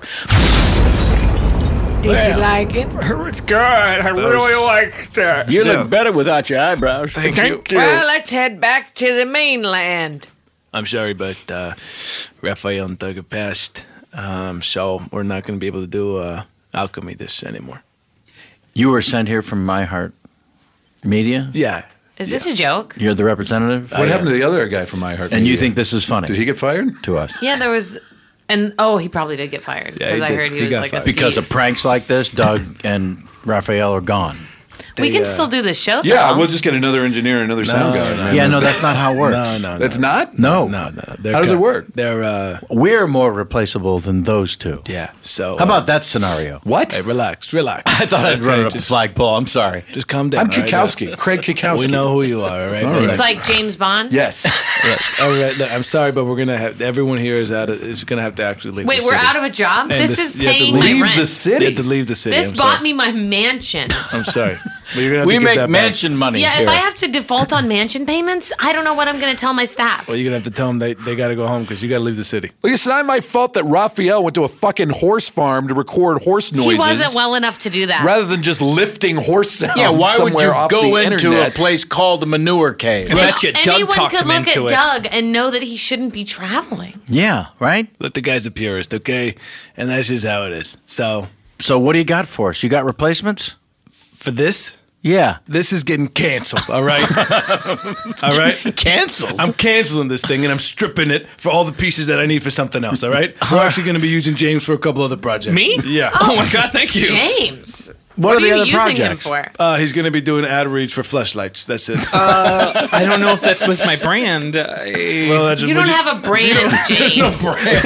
Did you like it? It's good. I really like that. You look better without your eyebrows. Thank you. Well, let's head back to the mainland. I'm sorry, but Raphael and Doug have passed, so we're not going to be able to do alchemy this anymore. You were sent here from My Heart Media? Yeah. Is this a joke? You're the representative? What happened to the other guy from My Heart And you Media? think this is funny? Did he get fired? To us. Yeah, there was. And he probably did get fired Yeah, because he I did. heard he He was got like fired. a Because thief. of pranks like this, Doug and Raphael are gone. We can still do the show. Yeah, though. we'll just get another engineer, another sound guy. Yeah, no, that's not how it works. No. That's not? No. No. How does it work? They're We're more replaceable than those two. Yeah. So How about that scenario? What? Hey, relax. I thought I'd run it up the flagpole. I'm sorry. Just calm down. I'm all right? Kikowski, Craig Kikowski. We know who you are, all right? All right. It's like James Bond. Yes. All right. Look, I'm sorry, but we're gonna have everyone here is gonna have to actually leave. Wait, the we're city. out of a job. And This is you have to paying my leave rent. the city. You have to leave the city. This I'm bought sorry. me my mansion. I'm sorry. But you're gonna have We to give make that back. mansion money Yeah, here. if I have to default on mansion payments, I don't know what I'm going to tell my staff. Well, you're gonna have to tell them they got to go home because you got to leave the city. Well, it's not my fault that Raphael went to a fucking horse farm to record horse noises. He wasn't well enough to do that. rather than just lifting horse sounds Yeah, why would somewhere you off go the into internet. a place called the Manure Cave? And anyone could look at Doug and know that he shouldn't be traveling. Yeah, right? Let the guy's a purist, okay? And that's just how it is. So what do you got for us? You got replacements? For this? Yeah. This is getting canceled, all right? All right? Canceled? I'm canceling this thing and I'm stripping it for all the pieces that I need for something else, all right? We're actually going to be using James for a couple other projects. Me? Yeah. Oh, my God, thank you. James. What are you using him for? He's going to be doing ad reads for fleshlights. That's it. I don't know if that's with my brand. Well, that's You don't have a brand, James.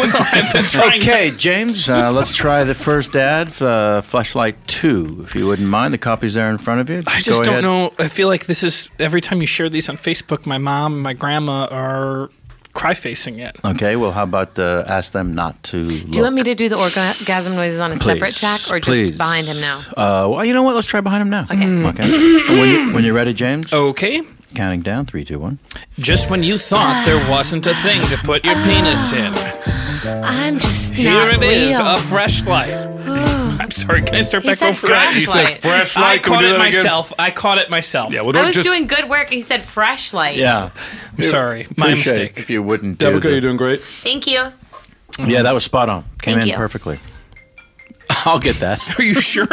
Okay, James, let's try the first ad, Fleshlight 2, if you wouldn't mind. The copy's there in front of you. I Go just don't ahead. know. I feel like this is every time you share these on Facebook, my mom and my grandma are cry-facing it. Okay, well, how about ask them not to look? Do you want me to do the orgasm noises on a Please, separate track or just please. behind him now? Well, you know what? Let's try behind him now. Okay. Okay. When you're ready, James? Okay. Counting down, 3, 2, 1. Just when you thought there wasn't a thing to put your penis in, I'm just here not it is, real. a fresh light. I'm sorry, can I start He back said over? fresh He light. said fresh light. I Can we caught do it that again? myself. I caught it myself. Yeah, well, I don't was just. doing good work and he said fresh light. Yeah. I'm sorry, my Appreciate mistake. If you wouldn't do Deborah, the- you're doing great. Thank you. Yeah, that was spot on. Came Thank in you. perfectly. I'll get that. Are you sure?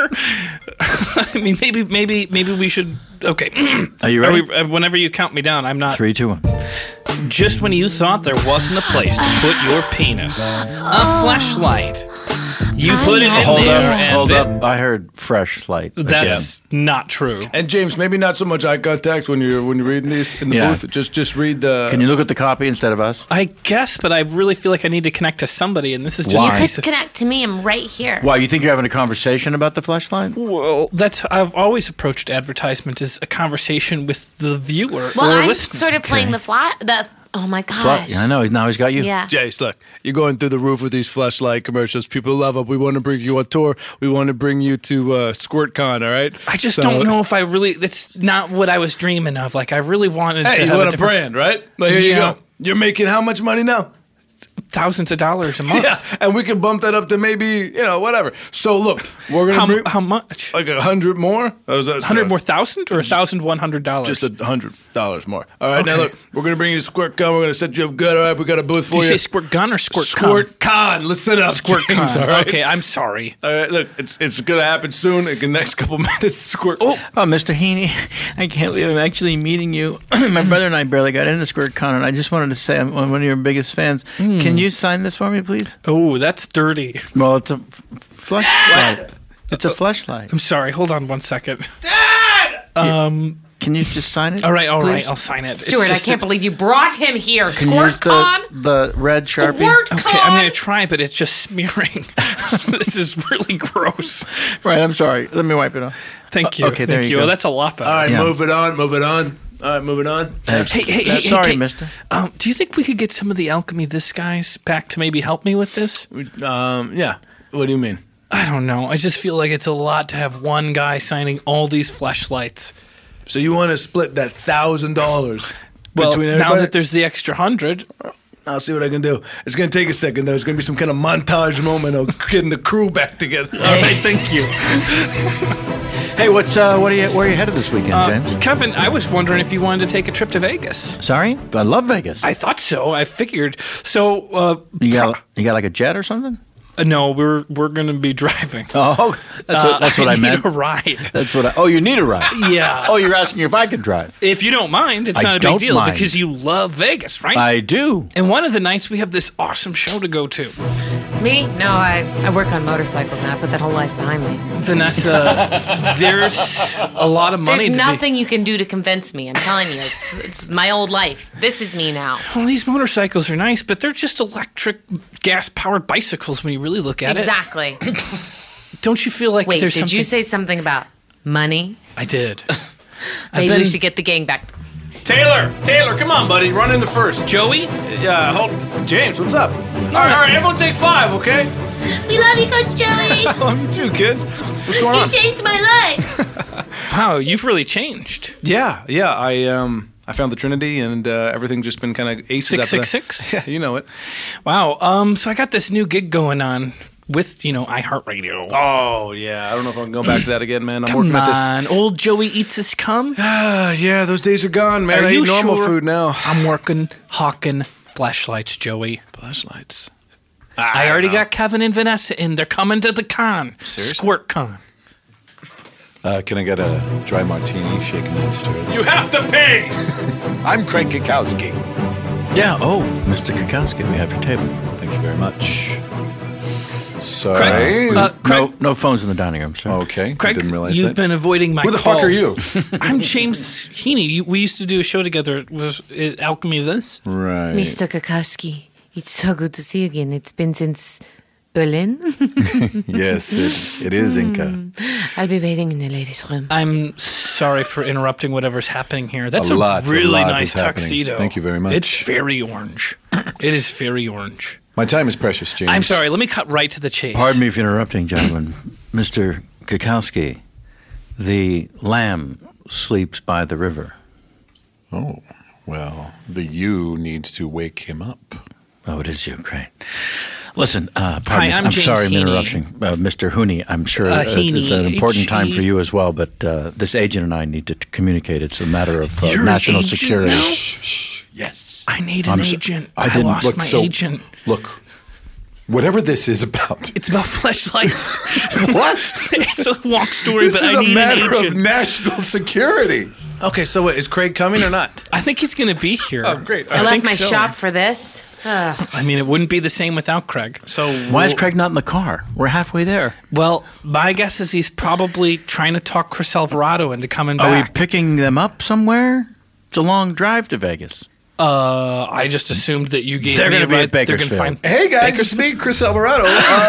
I mean, maybe we should. Okay. Are you ready? Whenever you count me down, I'm not. 3, 2, 1. Just when you thought there wasn't a place to put your penis, a fleshlight. You put it in Hold there, up, and hold it- up. I heard fresh light. That's not true. And James, maybe not so much eye contact when you're reading these in the Yeah. booth. Just read the. Can you look at the copy instead of us? I guess, but I really feel like I need to connect to somebody, and this is just Why? a You piece could of- connect to me. I'm right here. Why, you think you're having a conversation about the fleshlight? Well, I've always approached advertisement as a conversation with the viewer Well, or I'm listener. sort of playing the Oh my gosh. I know. Now he's got you. Yeah. Jace, look, you're going through the roof with these fleshlight commercials. People love them. We want to bring you on tour. We want to bring you to SquirtCon, all right? I just don't know if I really, that's not what I was dreaming of. Like, I really wanted to Hey, you have want a brand, right? Well, here you go. You're making how much money now? Thousands of dollars a month. Yeah, and we can bump that up to maybe, whatever. So look, we're going to how much? Like 100 more? 100 more thousand or $1,100? Just $100 more. All right, now look, we're going to bring you to SquirtCon. We're going to set you up good. All right, we got a booth for you. Did you say SquirtCon or SquirtCon? SquirtCon. Listen up, SquirtCon. James, all right? Okay, I'm sorry. All right, look, it's going to happen soon. In the next couple minutes, Squirt. Oh, Mr. Heaney, I can't believe I'm actually meeting you. My brother and I barely got into SquirtCon, and I just wanted to say I'm one of your biggest fans. Can you sign this for me, please? Oh, that's dirty. Well, it's a fleshlight. It's a fleshlight. I'm sorry. Hold on one second. Dad! Can you just sign it? All right, please? I'll sign it. Stuart, I can't believe you brought him here. Can you use SquirtCon? the red Sharpie? SquirtCon? Okay, I'm going to try, but it's just smearing. This is really gross. Right, I'm sorry. Let me wipe it off. Thank you. Okay, there Thank you you. go. Oh, that's a lot better. All right, move it on. All right, moving on. Hey, sorry, mister. Do you think we could get some of the Alchemy This guys back to maybe help me with this? Yeah. What do you mean? I don't know. I just feel like it's a lot to have one guy signing all these fleshlights. So you want to split that $1,000 Well, between now everybody? that there's the extra 100. I'll see what I can do. It's going to take a second, though. It's going to be some kind of montage moment of getting the crew back together. All right, thank you. Hey, where are you headed this weekend, James? Kevin, I was wondering if you wanted to take a trip to Vegas. Sorry? I love Vegas. I thought so. I figured. So, You got like a jet or something? No, we're going to be driving. Oh, that's what I meant. I need a ride. That's what Oh, you need a ride. Yeah. Oh, you're asking if I could drive. If you don't mind, it's I not a big don't deal mind. because you love Vegas, right? I do. And one of the nights we have this awesome show to go to. Me? No, I work on motorcycles now. I put that whole life behind me. Vanessa, there's a lot of money There's to nothing you can do to convince me. I'm telling you, it's my old life. This is me now. Well, these motorcycles are nice, but they're just electric, gas-powered bicycles when you really look at Exactly. it. Don't you feel like Wait, there's did something... you say something about money? I did. Maybe we should get the gang back. Taylor, come on, buddy. Run in the first. Joey? James, what's up? All right, everyone take 5, okay? We love you, Coach Joey. Love you too, kids. What's going You on? changed my life. Wow, you've really changed. Yeah. I found the Trinity, and everything's just been kind of aces after that. 666? Yeah, you know it. Wow. So I got this new gig going on with, iHeartRadio. Oh, yeah. I don't know if I can go back to that again, man. I'm Come working at this. on, old Joey Eats His Cum. Yeah, those days are gone, man. Are I you eat normal sure? food now. I'm working, hawking flashlights, Joey. Flashlights. I already got Kevin and Vanessa in. They're coming to the con. Seriously? SquirtCon. Can I get a dry martini, shaken and stirred? You have to pay. I'm Craig Kikowski. Yeah. Oh, Mr. Kikowski, we have your table. Thank you very much. Sorry. Craig, no phones in the dining room, sir. Okay. Craig, I didn't realize you've that. been avoiding my Who the calls. fuck are you? I'm James Heaney. We used to do a show together. Was it Alchemy This? Right. Mr. Kikowski, it's so good to see you again. It's been since Berlin. Yes, it is Inca. I'll be waiting in the ladies' room. I'm sorry for interrupting whatever's happening here. That's A a lot really is nice happening. tuxedo. Thank you very much. It's very orange. It is very orange. My time is precious, James. I'm sorry. Let me cut right to the chase. Pardon me for interrupting, gentlemen. Mr. Kikowski, the lamb sleeps by the river. Oh, well, the you needs to wake him up. Oh, it is you. Great. Listen, pardon Hi, me. I'm I'm James sorry I'm Heaney. interrupting. Mr. Hooney, I'm sure it's Heaney, an important time for H-E. you as well, but this agent and I need to communicate. It's a matter of You're an national agent security. now? Yes. I need an I'm so- agent. I I didn't lost look my so- agent. Look, whatever this is about. It's about fleshlights. What? It's a long story, This but is I a need matter an of agent. national security. Okay, so wait, is Craig coming or not? I think he's going to be here. Oh, great. I left think my so. shop for this. Ugh. I mean, it wouldn't be the same without Craig. So Why is Craig not in the car? We're halfway there. Well, my guess is he's probably trying to talk Chris Alvarado into coming Are we back. picking them up somewhere? It's a long drive to Vegas. I just assumed that you gave They're me gonna be a at Bakersfield. Hey guys, it's me, Chris Alvarado.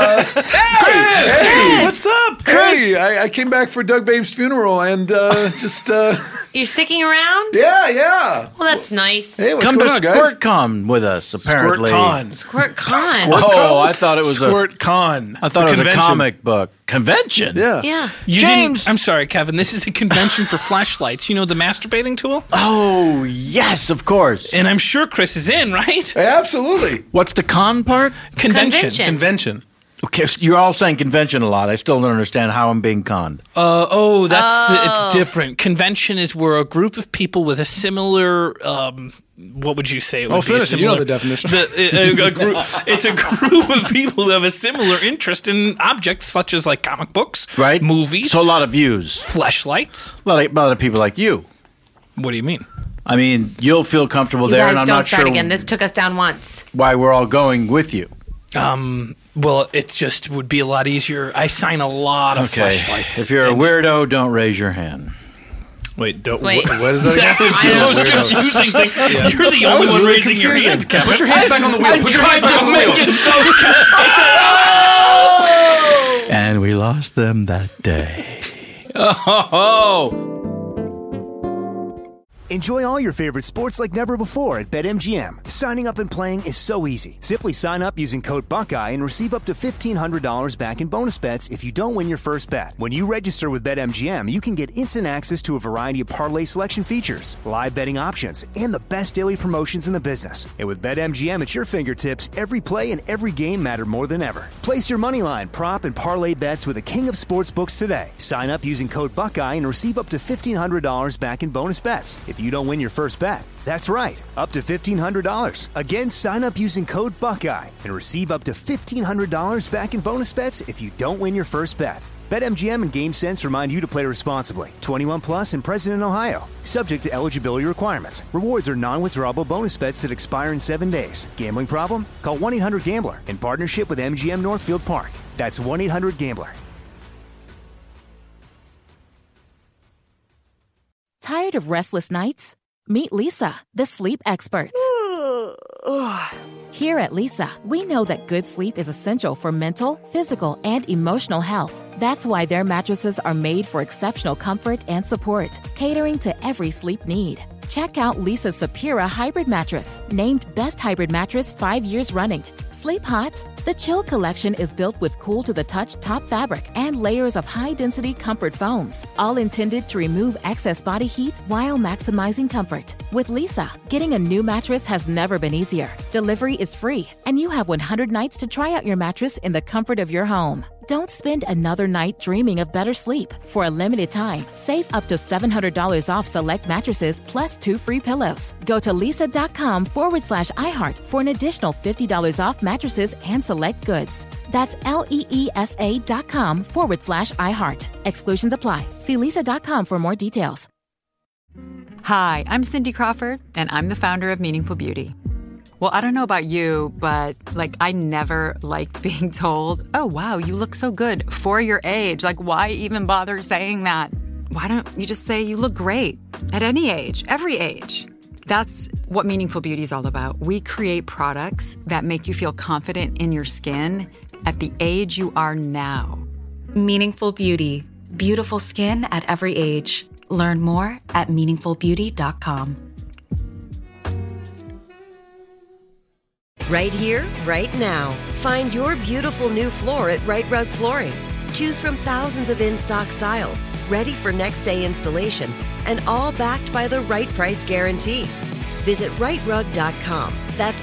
Hey, what's up, Chris? Hey, I came back for Doug Babe's funeral and just. You're sticking around? Yeah. Well, that's nice. Hey, what's Come going to on, guys? SquirtCon with us, apparently. SquirtCon. Oh, I thought it was SquirtCon. I thought it was convention. a comic book convention. Yeah. James. I'm sorry, Kevin. This is a convention for flashlights. You know the masturbating tool? Oh, yes, of course. And I'm sure Chris is in, right? Hey, absolutely. What's the con part? Convention. Okay, so you're all saying convention a lot. I still don't understand how I'm being conned. It's different. Convention is where a group of people with a similar, what would you say? It would be finish it. You know the definition. It's a group of people who have a similar interest in objects such as like comic books, Right? movies, So a lot of views. fleshlights. A lot of people like you. What do you mean? I mean, you'll feel comfortable You there, guys and I'm don't not start sure again. This took us down once. why we're all going with you. Well, it just would be a lot easier. I sign a lot of fleshlights. If you're a weirdo, don't raise your hand. Wait, Wait. what is that again? That is the most confusing thing. You're the only one raising your hand, Kevin. Put your hands back on the wheel. I Put your hands tried back to on the wheel. make it so And we lost them that day. Oh! Enjoy all your favorite sports like never before at BetMGM. Signing up and playing is so easy. Simply sign up using code Buckeye and receive up to $1,500 back in bonus bets if you don't win your first bet. When you register with BetMGM, you can get instant access to a variety of parlay selection features, live betting options, and the best daily promotions in the business. And with BetMGM at your fingertips, every play and every game matter more than ever. Place your moneyline, prop, and parlay bets with the king of sportsbooks today. Sign up using code Buckeye and receive up to $1,500 back in bonus bets if you don't win your first bet. That's right, up to $1,500. Again, sign up using code Buckeye and receive up to $1,500 back in bonus bets if you don't win your first bet. BetMGM and GameSense remind you to play responsibly. 21 plus and present in Ohio. Subject to eligibility requirements. Rewards are non-withdrawable bonus bets that expire in 7 days. Gambling problem? Call 1-800-GAMBLER in partnership with MGM Northfield Park. That's 1-800-GAMBLER. Tired of restless nights? Meet Lisa, the sleep experts. Here at Lisa, we know that good sleep is essential for mental, physical, and emotional health. That's why their mattresses are made for exceptional comfort and support, catering to every sleep need. Check out Lisa's Sapira Hybrid Mattress, named Best Hybrid Mattress 5 years running. Sleep hot? The Chill Collection is built with cool-to-the-touch top fabric and layers of high-density comfort foams, all intended to remove excess body heat while maximizing comfort. With Lisa, getting a new mattress has never been easier. Delivery is free, and you have 100 nights to try out your mattress in the comfort of your home. Don't spend another night dreaming of better sleep. For a limited time, save up to $700 off select mattresses plus 2 free pillows. Go to lisa.com/iHeart for an additional $50 off mattresses and select goods. That's LEESA.com/iHeart. Exclusions apply. See lisa.com for more details. Hi, I'm Cindy Crawford, and I'm the founder of Meaningful Beauty. Well, I don't know about you, but I never liked being told, oh, wow, you look so good for your age. Why even bother saying that? Why don't you just say you look great at any age, every age? That's what Meaningful Beauty is all about. We create products that make you feel confident in your skin at the age you are now. Meaningful Beauty. Beautiful skin at every age. Learn more at meaningfulbeauty.com. Right here, right now. Find your beautiful new floor at Right Rug Flooring. Choose from thousands of in-stock styles, ready for next day installation, and all backed by the right price guarantee. Visit rightrug.com. That's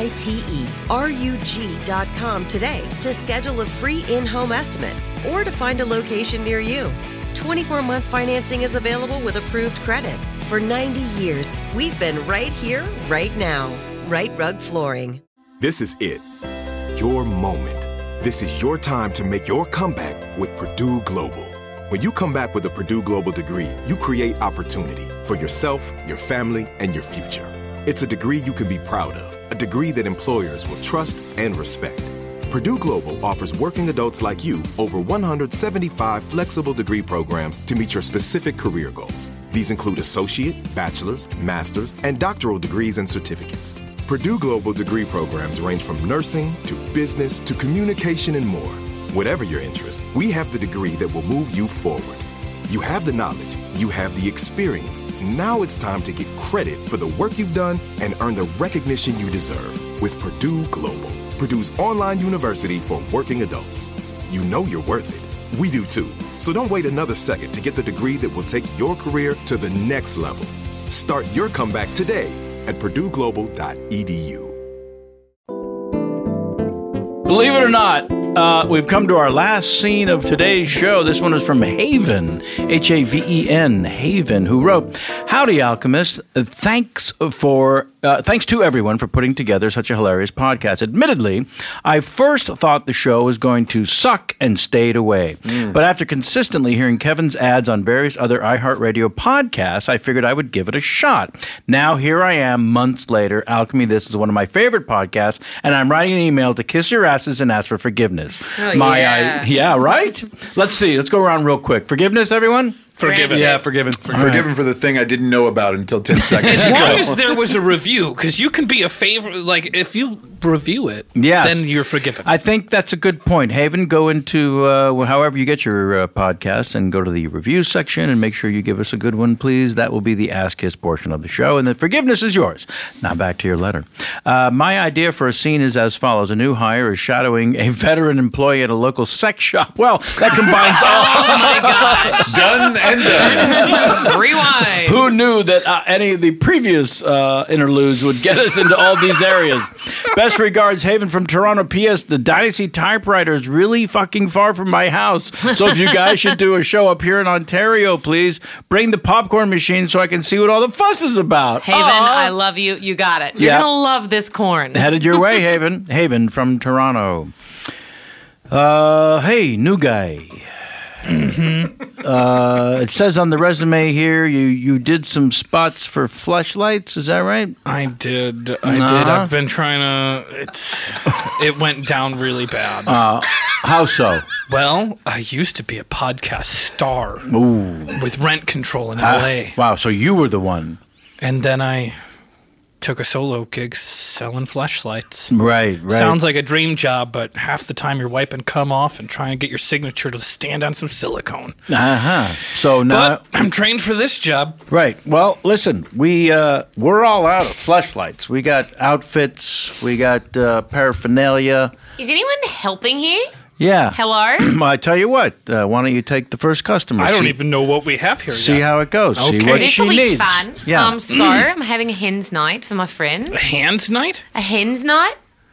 RITERUG.com today to schedule a free in-home estimate or to find a location near you. 24-month financing is available with approved credit. For 90 years, we've been right here, right now. Right Rug Flooring. This is it. Your moment. This is your time to make your comeback with Purdue Global. When you come back with a Purdue Global degree, you create opportunity for yourself, your family, and your future. It's a degree you can be proud of, a degree that employers will trust and respect. Purdue Global offers working adults like you over 175 flexible degree programs to meet your specific career goals. These include associate, bachelor's, master's, and doctoral degrees and certificates. Purdue Global degree programs range from nursing to business to communication and more. Whatever your interest, we have the degree that will move you forward. You have the knowledge, you have the experience. Now it's time to get credit for the work you've done and earn the recognition you deserve with Purdue Global, Purdue's online university for working adults. You know you're worth it. We do too. So don't wait another second to get the degree that will take your career to the next level. Start your comeback today at purdueglobal.edu. Believe it or not, we've come to our last scene of today's show. This one is from Haven, Haven, Haven, who wrote, "Howdy, Alchemist. Thanks to everyone for putting together such a hilarious podcast. Admittedly, I first thought the show was going to suck and stayed away. But after consistently hearing Kevin's ads on various other iHeartRadio podcasts, I figured I would give it a shot. Now here I am months later. Alchemy, this is one of my favorite podcasts, and I'm writing an email to kiss your asses and ask for forgiveness." Oh, yeah, right? Let's see. Let's go around real quick. Forgiveness, everyone? Forgiven. Yeah, forgiven. Forgiven for the thing I didn't know about until 10 seconds As ago. long as there was a review, because you can be a favorite. Like, if you review it, then you're forgiven. I think that's a good point. Haven, go into however you get your podcast and go to the review section and make sure you give us a good one, please. That will be the Ask Kiss portion of the show, and the forgiveness is yours. Now back to your letter. My idea for a scene is as follows. A new hire is shadowing a veteran employee at a local sex shop. Well, that combines all. Oh, my gosh. Done and done. Rewind. Who knew that any of the previous interludes would get us into all these areas? Best regards, Haven from Toronto. P.S. The Dynasty typewriter is really fucking far from my house. So if you guys should do a show up here in Ontario, please bring the popcorn machine so I can see what all the fuss is about. Haven, I love you. You got it. You're Yeah. going to love this corn. Headed your way, Haven. Haven from Toronto. Hey, new guy. It says on the resume here you did some spots for Fleshlights. Is that right? I did. I've been trying to. It went down really bad. How so? Well, I used to be a podcast star. Ooh. With Rent Control in LA. Wow, so you were the one. And then I took a solo gig selling fleshlights. Right. Sounds like a dream job, but half the time you're wiping cum off and trying to get your signature to stand on some silicone. So now, but I'm trained for this job. Right. Well, listen, we're all out of fleshlights. We got outfits. We got paraphernalia. Is anyone helping here? Yeah. Hello? Well, I tell you what. Why don't you take the first customer? I don't even know what we have here See yet. how it goes. Okay. See what This she will be needs. fun. Yeah. So I'm having a hen's night for my friends. A hen's night? A hen's night?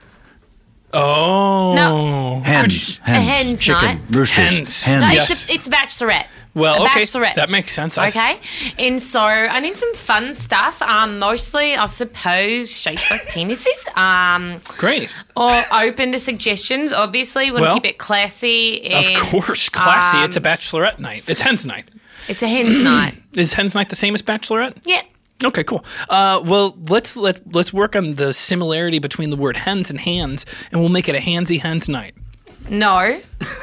Oh. No. Hens. A hen's Chicken. night. Roosters. No, Yes. it's a bachelorette. Well, A okay, bachelorette. that makes sense. Okay, and so I need some fun stuff. Mostly, I suppose, shaped like penises. Great. Or open to suggestions. Obviously, want to Well, keep it classy. And, Of course, classy. It's a bachelorette night. It's hen's night. It's a hen's night. Is hen's night the same as bachelorette? Yeah. Okay, cool. Well, let's work on the similarity between the word hens and hands, and we'll make it a handsy hens night. No.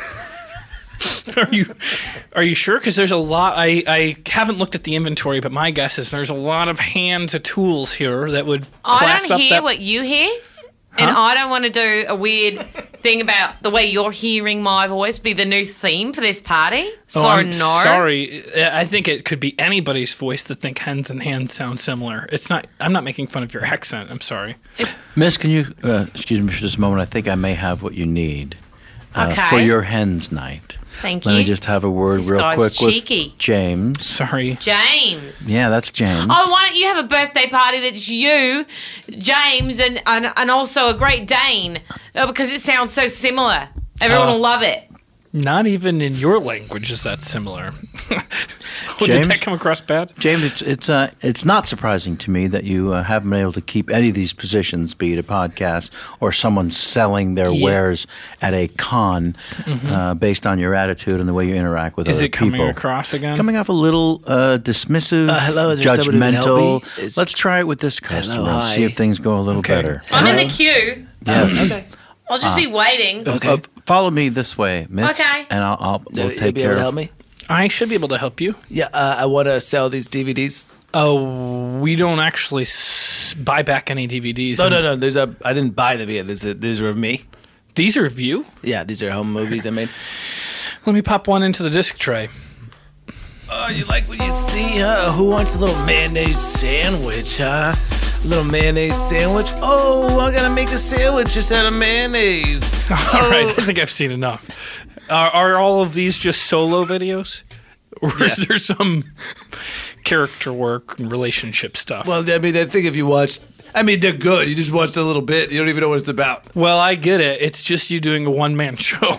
Are you sure? Because there's a lot. I haven't looked at the inventory, but my guess is there's a lot of hands of tools here that would class I don't up hear that. what you hear, and I don't want to do a weird thing about the way you're hearing my voice be the new theme for this party. So I'm no. sorry. I think it could be anybody's voice that think hens and hands sound similar. It's not. I'm not making fun of your accent. I'm sorry. Miss, can you excuse me for just a moment? I think I may have what you need Okay. for your hen's night. Thank Let you. me just have a word This real guy's quick cheeky. with James. Sorry. James. Yeah, that's James. Oh, why don't you have a birthday party that's you, James, and also a Great Dane? Because it sounds so similar. Everyone will love it. Not even in your language is that similar. Did James? that come across bad? James, it's not surprising to me that you haven't been able to keep any of these positions, be it a podcast or someone selling their wares at a con, based on your attitude and the way you interact with Is other it coming people. across again? Coming off a little dismissive, hello, is there somebody who can help judgmental. me? Is- Let's try it with this customer and hi. see if things go a little Okay. better. I'm in the queue. Yes. Okay. I'll just be waiting. Okay. Follow me this way, miss. Okay. And we'll You'll take be care able to of help me? I should be able to help you. Yeah, I want to sell these DVDs. Oh, we don't actually buy back any DVDs. No. I didn't buy them yet. These are of me. These are of you? Yeah, these are home movies I made. Let me pop one into the disc tray. Oh, you like what you see, huh? Who wants a little mayonnaise sandwich, huh? A little mayonnaise sandwich? Oh, I gotta make a sandwich just out of mayonnaise. All right, I think I've seen enough. Are all of these just solo videos? Or is there some character work and relationship stuff? Well, I mean, I think if you watched... I mean, they're good. You just watched a little bit. You don't even know what it's about. Well, I get it. It's just you doing a one-man show.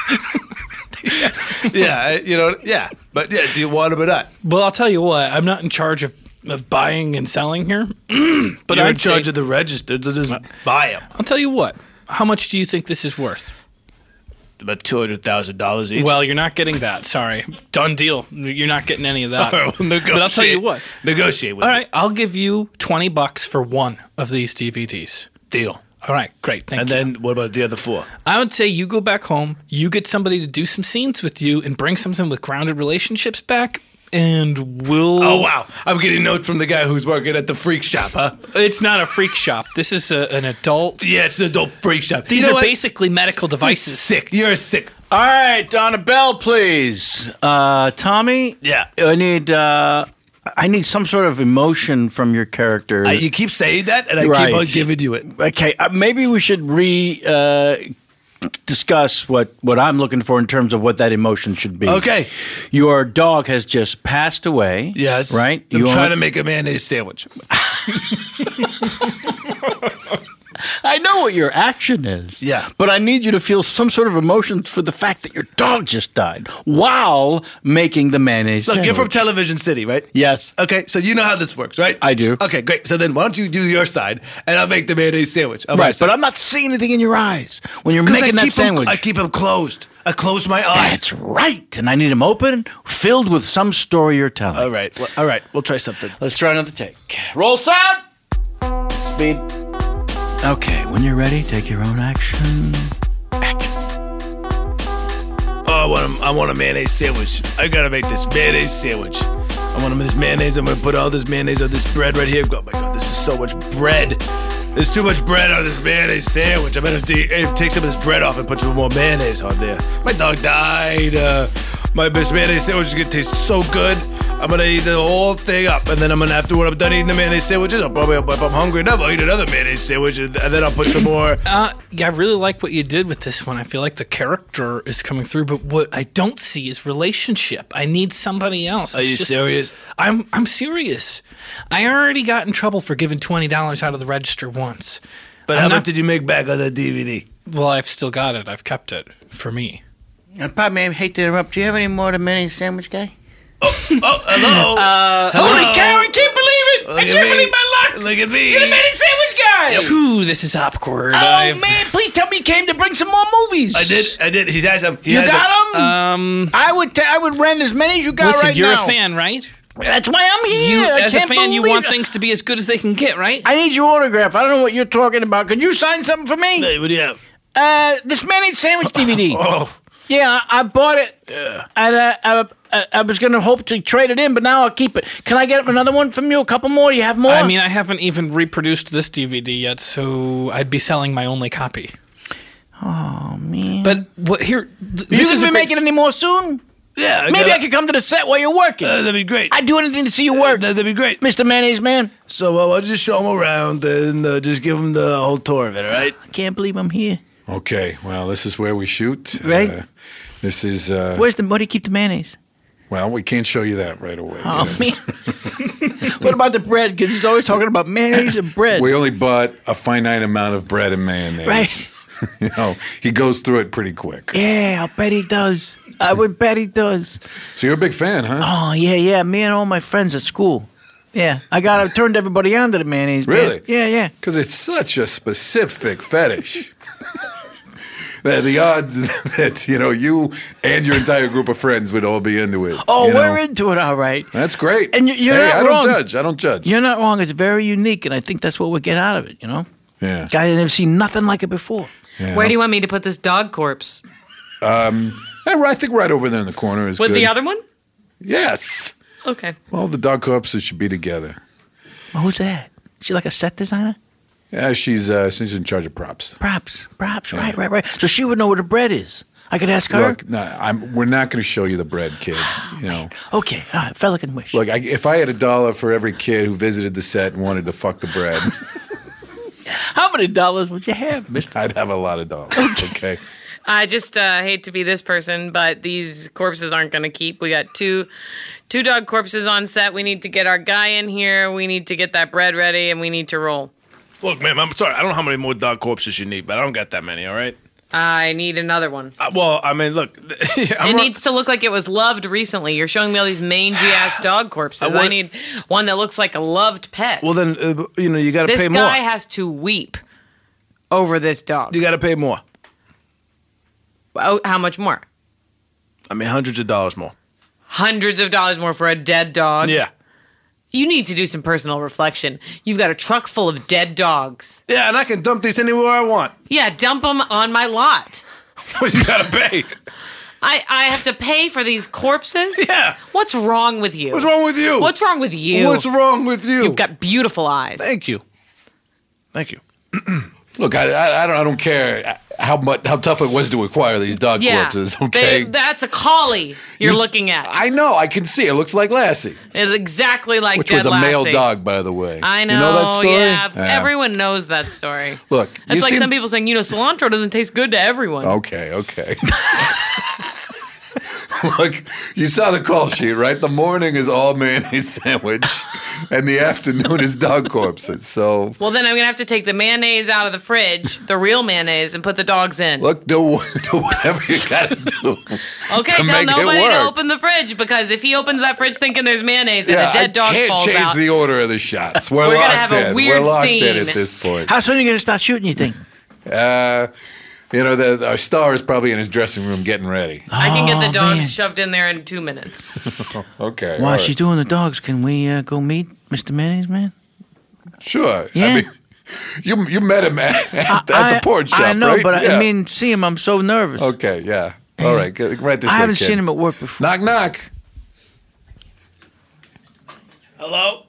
Yeah. But yeah, do you want them or not? Well, I'll tell you what. I'm not in charge of buying and selling here. But You're in charge of the register, so just buy them. I'll tell you what. How much do you think this is worth? About $200,000 each. Well, you're not getting that. Sorry. Done deal. You're not getting any of that. All right, well, but I'll tell you what. Negotiate with me. All right, I'll give you $20 for one of these DVDs. Deal. All right, great. Thank you. And then what about the other 4? I would say you go back home, you get somebody to do some scenes with you and bring something with grounded relationships back, and we'll... Oh, wow. I'm getting notes from the guy who's working at the freak shop, huh? It's not a freak shop. This is an adult... Yeah, it's an adult freak shop. These are basically medical devices. You're sick. You're sick. All right, Donna Bell, please. Tommy? Yeah. I need some sort of emotion from your character. You keep saying that, and I keep on giving you it. Okay, maybe we should discuss what I'm looking for in terms of what that emotion should be. Okay. Your dog has just passed away. Yes. Right? I'm trying to make a mayonnaise sandwich. I know what your action is. Yeah. But I need you to feel some sort of emotion for the fact that your dog just died while making the mayonnaise Look, sandwich. you're from Television City, right? Yes. Okay, so you know how this works, right? I do. Okay, great. So then why don't you do your side, and I'll make the mayonnaise sandwich. Right, but I'm not seeing anything in your eyes when you're making that sandwich. I keep them closed. I close my eyes. That's right. And I need them open, filled with some story you're telling. All right. Well, all right. We'll try something. Let's try another take. Roll sound. Speed. Okay, when you're ready, take your own action. Oh, I want a mayonnaise sandwich. I gotta make this mayonnaise sandwich. I want this mayonnaise. I'm gonna put all this mayonnaise on this bread right here. Oh my god, this is so much bread. There's too much bread on this mayonnaise sandwich. I better take some of this bread off and put some more mayonnaise on there. My dog died. My best mayonnaise sandwich is gonna taste so good. I'm gonna eat the whole thing up, and then when I'm done eating the mayonnaise sandwiches, I'll probably, if I'm hungry enough, I'll eat another mayonnaise sandwich, and then I'll put some more. Yeah, I really like what you did with this one. I feel like the character is coming through, but what I don't see is relationship. I need somebody else. Are you serious? I'm serious. I already got in trouble for giving $20 out of the register once. But how much did you make back on the DVD? Well, I've still got it. I've kept it for me. Pardon me, I hate to interrupt. Do you have any more of the mayonnaise sandwich guy? Hello. Holy cow, I can't believe it. I can't believe my luck. Look at me. You're the mayonnaise sandwich guy. Ooh, this is awkward. Oh, man, please tell me you came to bring some more movies. I did. He has them. You got them? I would rent as many as you got Listen, right you're now. a fan, right? That's why I'm here. As a fan, you want things to be as good as they can get, right? I need your autograph. I don't know what you're talking about. Could you sign something for me? Hey, what do you have? This mayonnaise sandwich DVD. Oh. Yeah, I bought it. Yeah. And I was going to hope to trade it in, but now I'll keep it. Can I get another one from you? A couple more? You have more? I mean, I haven't even reproduced this DVD yet, so I'd be selling my only copy. Oh, man. But what here? You going to be making any more soon? Yeah. Maybe I could come to the set while you're working. That'd be great. I'd do anything to see you work. That'd be great. Mr. Mayonnaise Man. So I'll just show him around and just give him the whole tour of it, all right? I can't believe I'm here. Okay, well, this is where we shoot. Right. This is... where do you keep the mayonnaise? Well, we can't show you that right away. Oh, man. What about the bread? Because he's always talking about mayonnaise and bread. We only bought a finite amount of bread and mayonnaise. Right. You know, he goes through it pretty quick. Yeah, I'll bet he does. I would bet he does. So you're a big fan, huh? Oh, yeah. Me and all my friends at school. Yeah, I turned everybody on to the mayonnaise. Really? Man. Yeah. Because it's such a specific fetish. The odds that, you and your entire group of friends would all be into it. Oh, we're into it, all right. That's great. And you're hey, not wrong. I don't judge. You're not wrong. It's very unique, and I think that's what we get out of it, Yeah. Guys, I've never seen nothing like it before. Where do you want me to put this dog corpse? I think right over there in the corner is With good. the other one? Yes. Okay. Well, the dog corpses should be together. Well, who's that? Is she like a set designer? Yeah, she's in charge of props. Props. Right. So she would know where the bread is. I could ask her. Look, we're not going to show you the bread, kid. You know. Okay, all right, fella can wish. Look, if I had $1 for every kid who visited the set and wanted to fuck the bread, how many dollars would you have, mister? I'd have a lot of dollars. Okay. I just hate to be this person, but these corpses aren't going to keep. We got two dog corpses on set. We need to get our guy in here. We need to get that bread ready, and we need to roll. Look, ma'am, I'm sorry. I don't know how many more dog corpses you need, but I don't got that many, all right? I need another one. Well, I mean, look. It needs to look like it was loved recently. You're showing me all these mangy-ass dog corpses. I need one that looks like a loved pet. Well, then, you got to pay more. This guy has to weep over this dog. You got to pay more. Oh, how much more? I mean, hundreds of dollars more. Hundreds of dollars more for a dead dog? Yeah. You need to do some personal reflection. You've got a truck full of dead dogs. Yeah, and I can dump these anywhere I want. Yeah, dump them on my lot. Well, you got to pay. I have to pay for these corpses? Yeah. What's wrong with you? What's wrong with you? What's wrong with you? What's wrong with you? You've got beautiful eyes. Thank you. Look, I don't care how tough it was to acquire these dog corpses. Okay, that's a collie you're looking at. I know. I can see. It looks like Lassie. It's exactly like Which Dead was a Lassie. male dog, by the way. I know. You know that story? Yeah, everyone knows that story. Look, it's like some people saying, cilantro doesn't taste good to everyone. Okay. Look, you saw the call sheet, right? The morning is all mayonnaise sandwich, and the afternoon is dog corpses. So, well, then I'm gonna have to take the mayonnaise out of the fridge, the real mayonnaise, and put the dogs in. Look, do whatever you gotta do. Okay, tell nobody to open the fridge, because if he opens that fridge thinking there's mayonnaise and a dead dog falls out, I can't change the order of the shots. We're gonna locked have a in. weird We're locked scene in at this point. How soon are you gonna start shooting? You think? Our star is probably in his dressing room getting ready. I can get the dogs shoved in there in 2 minutes. Okay. While she's doing the dogs, can we go meet Mr. Mayonnaise Man? Sure. Yeah. I mean, you met him at the porn shop, I know, right? but Yeah. I mean, see him. I'm so nervous. Okay, yeah. All right, right this way, I haven't kid. seen him at work before. Knock, knock. Hello?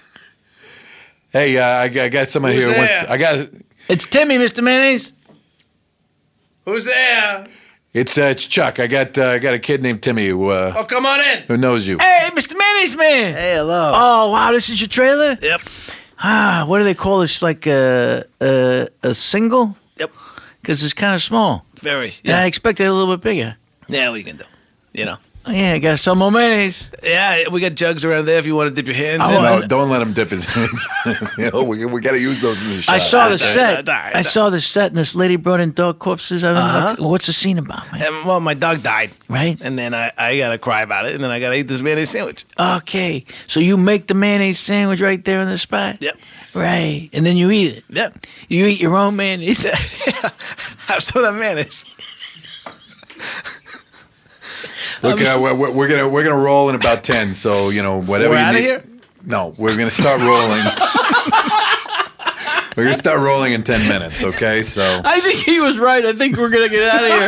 Hey, I got someone Who's here. there? It's Timmy, Mr. Mayonnaise. Who's there? It's Chuck. I got a kid named Timmy who Come on in. who knows you. Hey, Mr. Mayonnaise Man. Hey, hello. Oh, wow, this is your trailer? Yep. What do they call this? Like a single? Yep. Because it's kind of small. Very. Yeah, I expected it a little bit bigger. Yeah, what you can do? You know. Yeah, I got to sell more mayonnaise. Yeah, we got jugs around there if you want to dip your hands in. No, don't let him dip his hands. We got to use those in the shot. I saw the set. I saw the set, and this lady brought in dog corpses. What's the scene about, man? Well, my dog died. Right? And then I got to cry about it, and then I got to eat this mayonnaise sandwich. Okay, so you make the mayonnaise sandwich right there on the spot? Yep. Right, and then you eat it? Yep. You eat your own mayonnaise? Have some of that mayonnaise. Look, we're gonna roll in about 10. So whatever We're you outta need. here? No, we're gonna start rolling. We're gonna start rolling in 10 minutes. Okay, so I think he was right. I think we're gonna get out of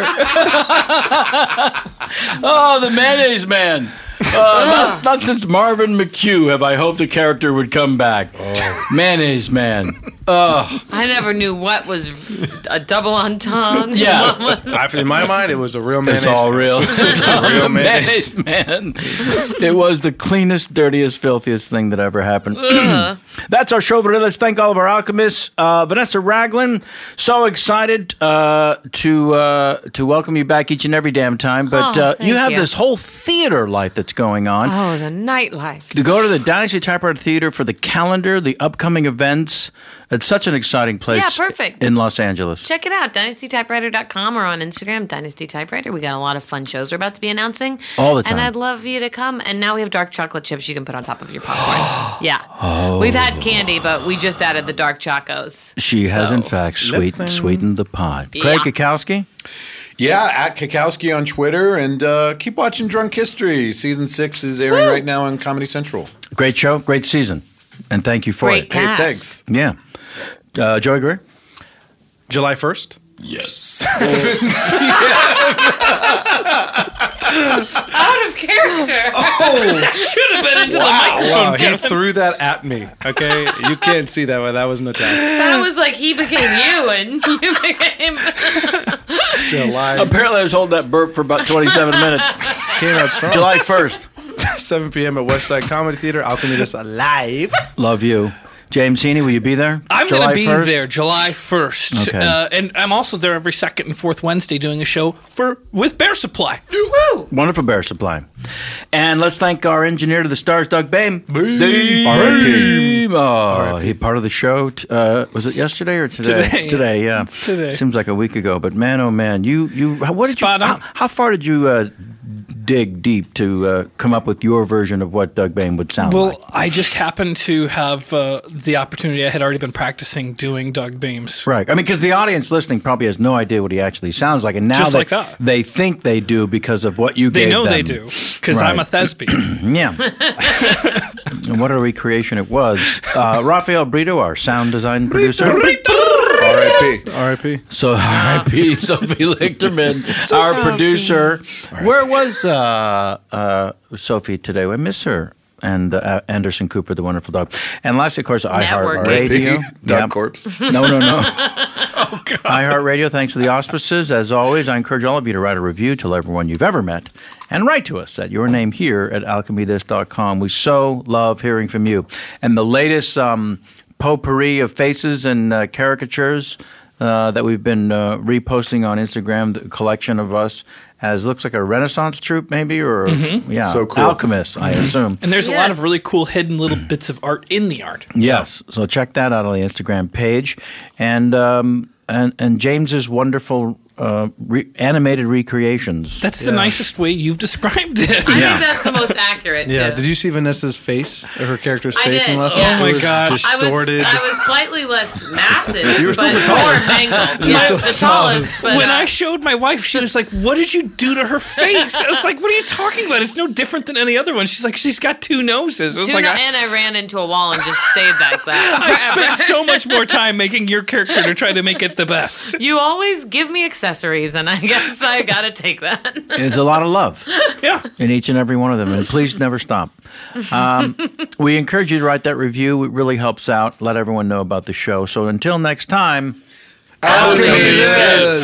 here. Oh, the mayonnaise man. Not since Marvin McHugh have I hoped a character would come back. Mayonnaise man. I never knew what was a double entendre. Yeah. In my mind, it was a real mayonnaise. It's all real. It's a real mayonnaise. Man. It was the cleanest, dirtiest, filthiest thing that ever happened. That's our show today. Let's thank all of our alchemists. Vanessa Ragland, so excited to welcome you back each and every damn time. But you have this whole theater life that's going on. Oh, the nightlife. To go to the Dynasty Typewriter Theater for the calendar, the upcoming events. It's such an exciting place. Yeah, perfect. In Los Angeles. Check it out, dynastytypewriter.com or on Instagram, Dynasty Typewriter. We got a lot of fun shows we're about to be announcing. All the time. And I'd love you to come. And now we have dark chocolate chips you can put on top of your popcorn. Yeah. We've had candy, but we just added the dark chocos. She has, in fact, sweetened the pot. Craig Kukowski? Yeah, at Kukowski on Twitter, and keep watching Drunk History. Season 6 is airing right now on Comedy Central. Great show, great season. And thank you for Great it. cast. Hey, thanks. Yeah. Joey Greer? July 1st, Yes. Out of character. Oh, should have been into the microphone. Wow, he Kevin. threw that at me. Okay, you can't see that, but that was an attack. That was like he became you and you became July. Apparently, I was holding that burp for about 27 minutes. Came out strong. July 1st. 7 p.m. at Westside Comedy Theater. Alchemy This Live. Love you. James Heaney, will you be there? I'm going to be 1st? there July 1st. Okay. And I'm also there every second and fourth Wednesday doing a show with Bear Supply. Woo! Wonderful Bear Supply. And let's thank our engineer to the stars, Doug Boehm. R.I.P. Oh, he part of the show. Was it yesterday or today? Today, yeah. it's today. Seems like a week ago, but man, oh man, what did Spot on. How far did you dig deep to come up with your version of what Doug Boehm would sound like? Well, I just happened to have the opportunity. I had already been practicing doing Doug Boehm's. Right. I mean, because the audience listening probably has no idea what he actually sounds like, and now Just like that. they think they do because of what you They gave know them. they do because Right. I'm a thespian. Yeah. And what a recreation it was. Rafael Brito, our sound design producer. R.I.P. R.I.P. So R.I.P. Sophie Lichterman, our producer. Where was Sophie today? We miss her. And Anderson Cooper, the wonderful dog. And lastly, of course, iHeartRadio. Dog corpse. No. Oh, God. iHeartRadio, thanks for the auspices. As always, I encourage all of you to write a review, tell everyone you've ever met, and write to us at your name here at alchemythis.com. We so love hearing from you. And the latest potpourri of faces and caricatures that we've been reposting on Instagram, the collection of us, as looks like a Renaissance troupe, maybe, or yeah, So cool. alchemists, I assume. And there's a lot of really cool hidden little bits of art in the art. Yes, so check that out on the Instagram page, and James's wonderful animated recreations. That's the nicest way you've described it. I think that's the most accurate. Yeah. too. Did you see Vanessa's face, or her character's I face did, in last yeah. one? Oh It my was gosh. distorted. I was slightly less massive, You were still but the tallest. more mangled. You were Yeah, still the the tallest. But, When I showed my wife, she was like, "What did you do to her face?" I was like, "What are you talking about? It's no different than any other one." She's like, "She's got two noses." I was like, and I ran into a wall and just stayed like that. I forever. spent so much more time making your character to try to make it the best. You always give me accessories, and I guess I gotta take that. It's a lot of love in each and every one of them, and please never stop. We encourage you to write that review. It really helps out. Let everyone know about the show. So until next time, Alchemy This.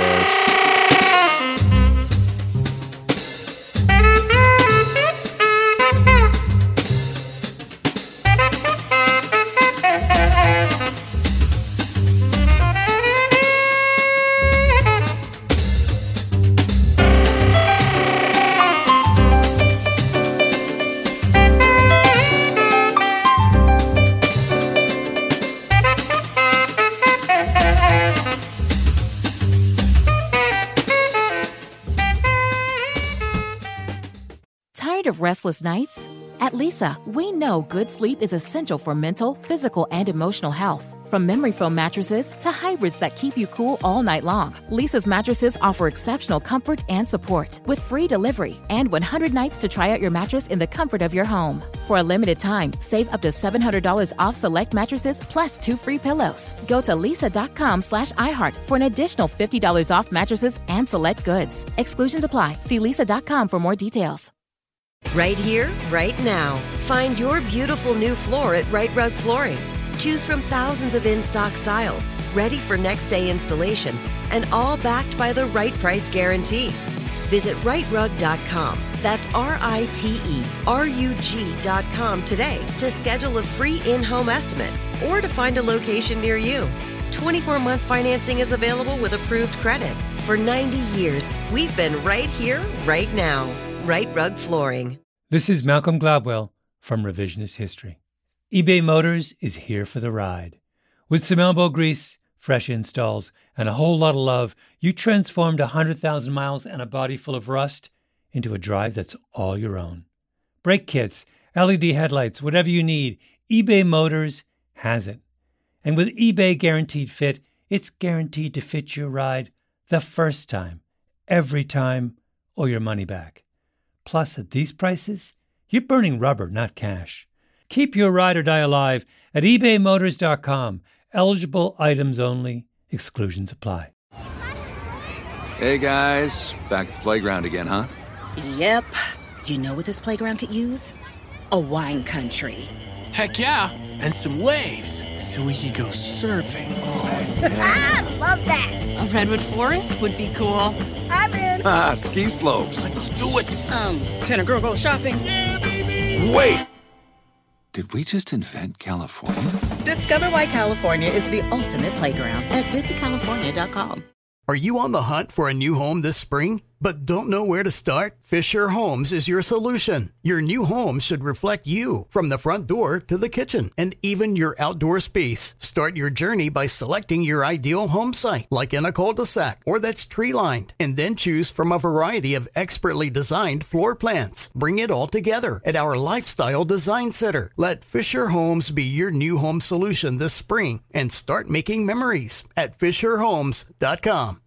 Tired of restless nights? At Lisa, we know good sleep is essential for mental, physical, and emotional health. From memory foam mattresses to hybrids that keep you cool all night long, Lisa's mattresses offer exceptional comfort and support with free delivery and 100 nights to try out your mattress in the comfort of your home. For a limited time, save up to $700 off select mattresses plus 2 free pillows. Go to lisa.com/iHeart for an additional $50 off mattresses and select goods. Exclusions apply. See lisa.com for more details. Right here, right now. Find your beautiful new floor at Right Rug Flooring. Choose from thousands of in-stock styles, ready for next day installation, and all backed by the right price guarantee. Visit rightrug.com. That's RITERUG.com today to schedule a free in-home estimate or to find a location near you. 24-month financing is available with approved credit. For 90 years, we've been right here, right now. Right Rug Flooring. This is Malcolm Gladwell from Revisionist History. eBay Motors is here for the ride. With some elbow grease, fresh installs, and a whole lot of love, you transformed 100,000 miles and a body full of rust into a drive that's all your own. Brake kits, LED headlights, whatever you need, eBay Motors has it. And with eBay Guaranteed Fit, it's guaranteed to fit your ride the first time, every time, or your money back. Plus, at these prices, you're burning rubber, not cash. Keep your ride or die alive at ebaymotors.com. Eligible items only. Exclusions apply. Hey guys, back at the playground again, huh? Yep. You know what this playground could use? A wine country. Heck yeah, and some waves so we could go surfing. Oh, yeah. Love that. A redwood forest would be cool. I'm in. Ski slopes. Let's do it. Can a girl go shopping? Yeah, baby. Wait! Did we just invent California? Discover why California is the ultimate playground at visitcalifornia.com. Are you on the hunt for a new home this spring, but don't know where to start? Fisher Homes is your solution. Your new home should reflect you, from the front door to the kitchen, and even your outdoor space. Start your journey by selecting your ideal home site, like in a cul-de-sac or that's tree-lined, and then choose from a variety of expertly designed floor plans. Bring it all together at our Lifestyle Design Center. Let Fisher Homes be your new home solution this spring and start making memories at FisherHomes.com.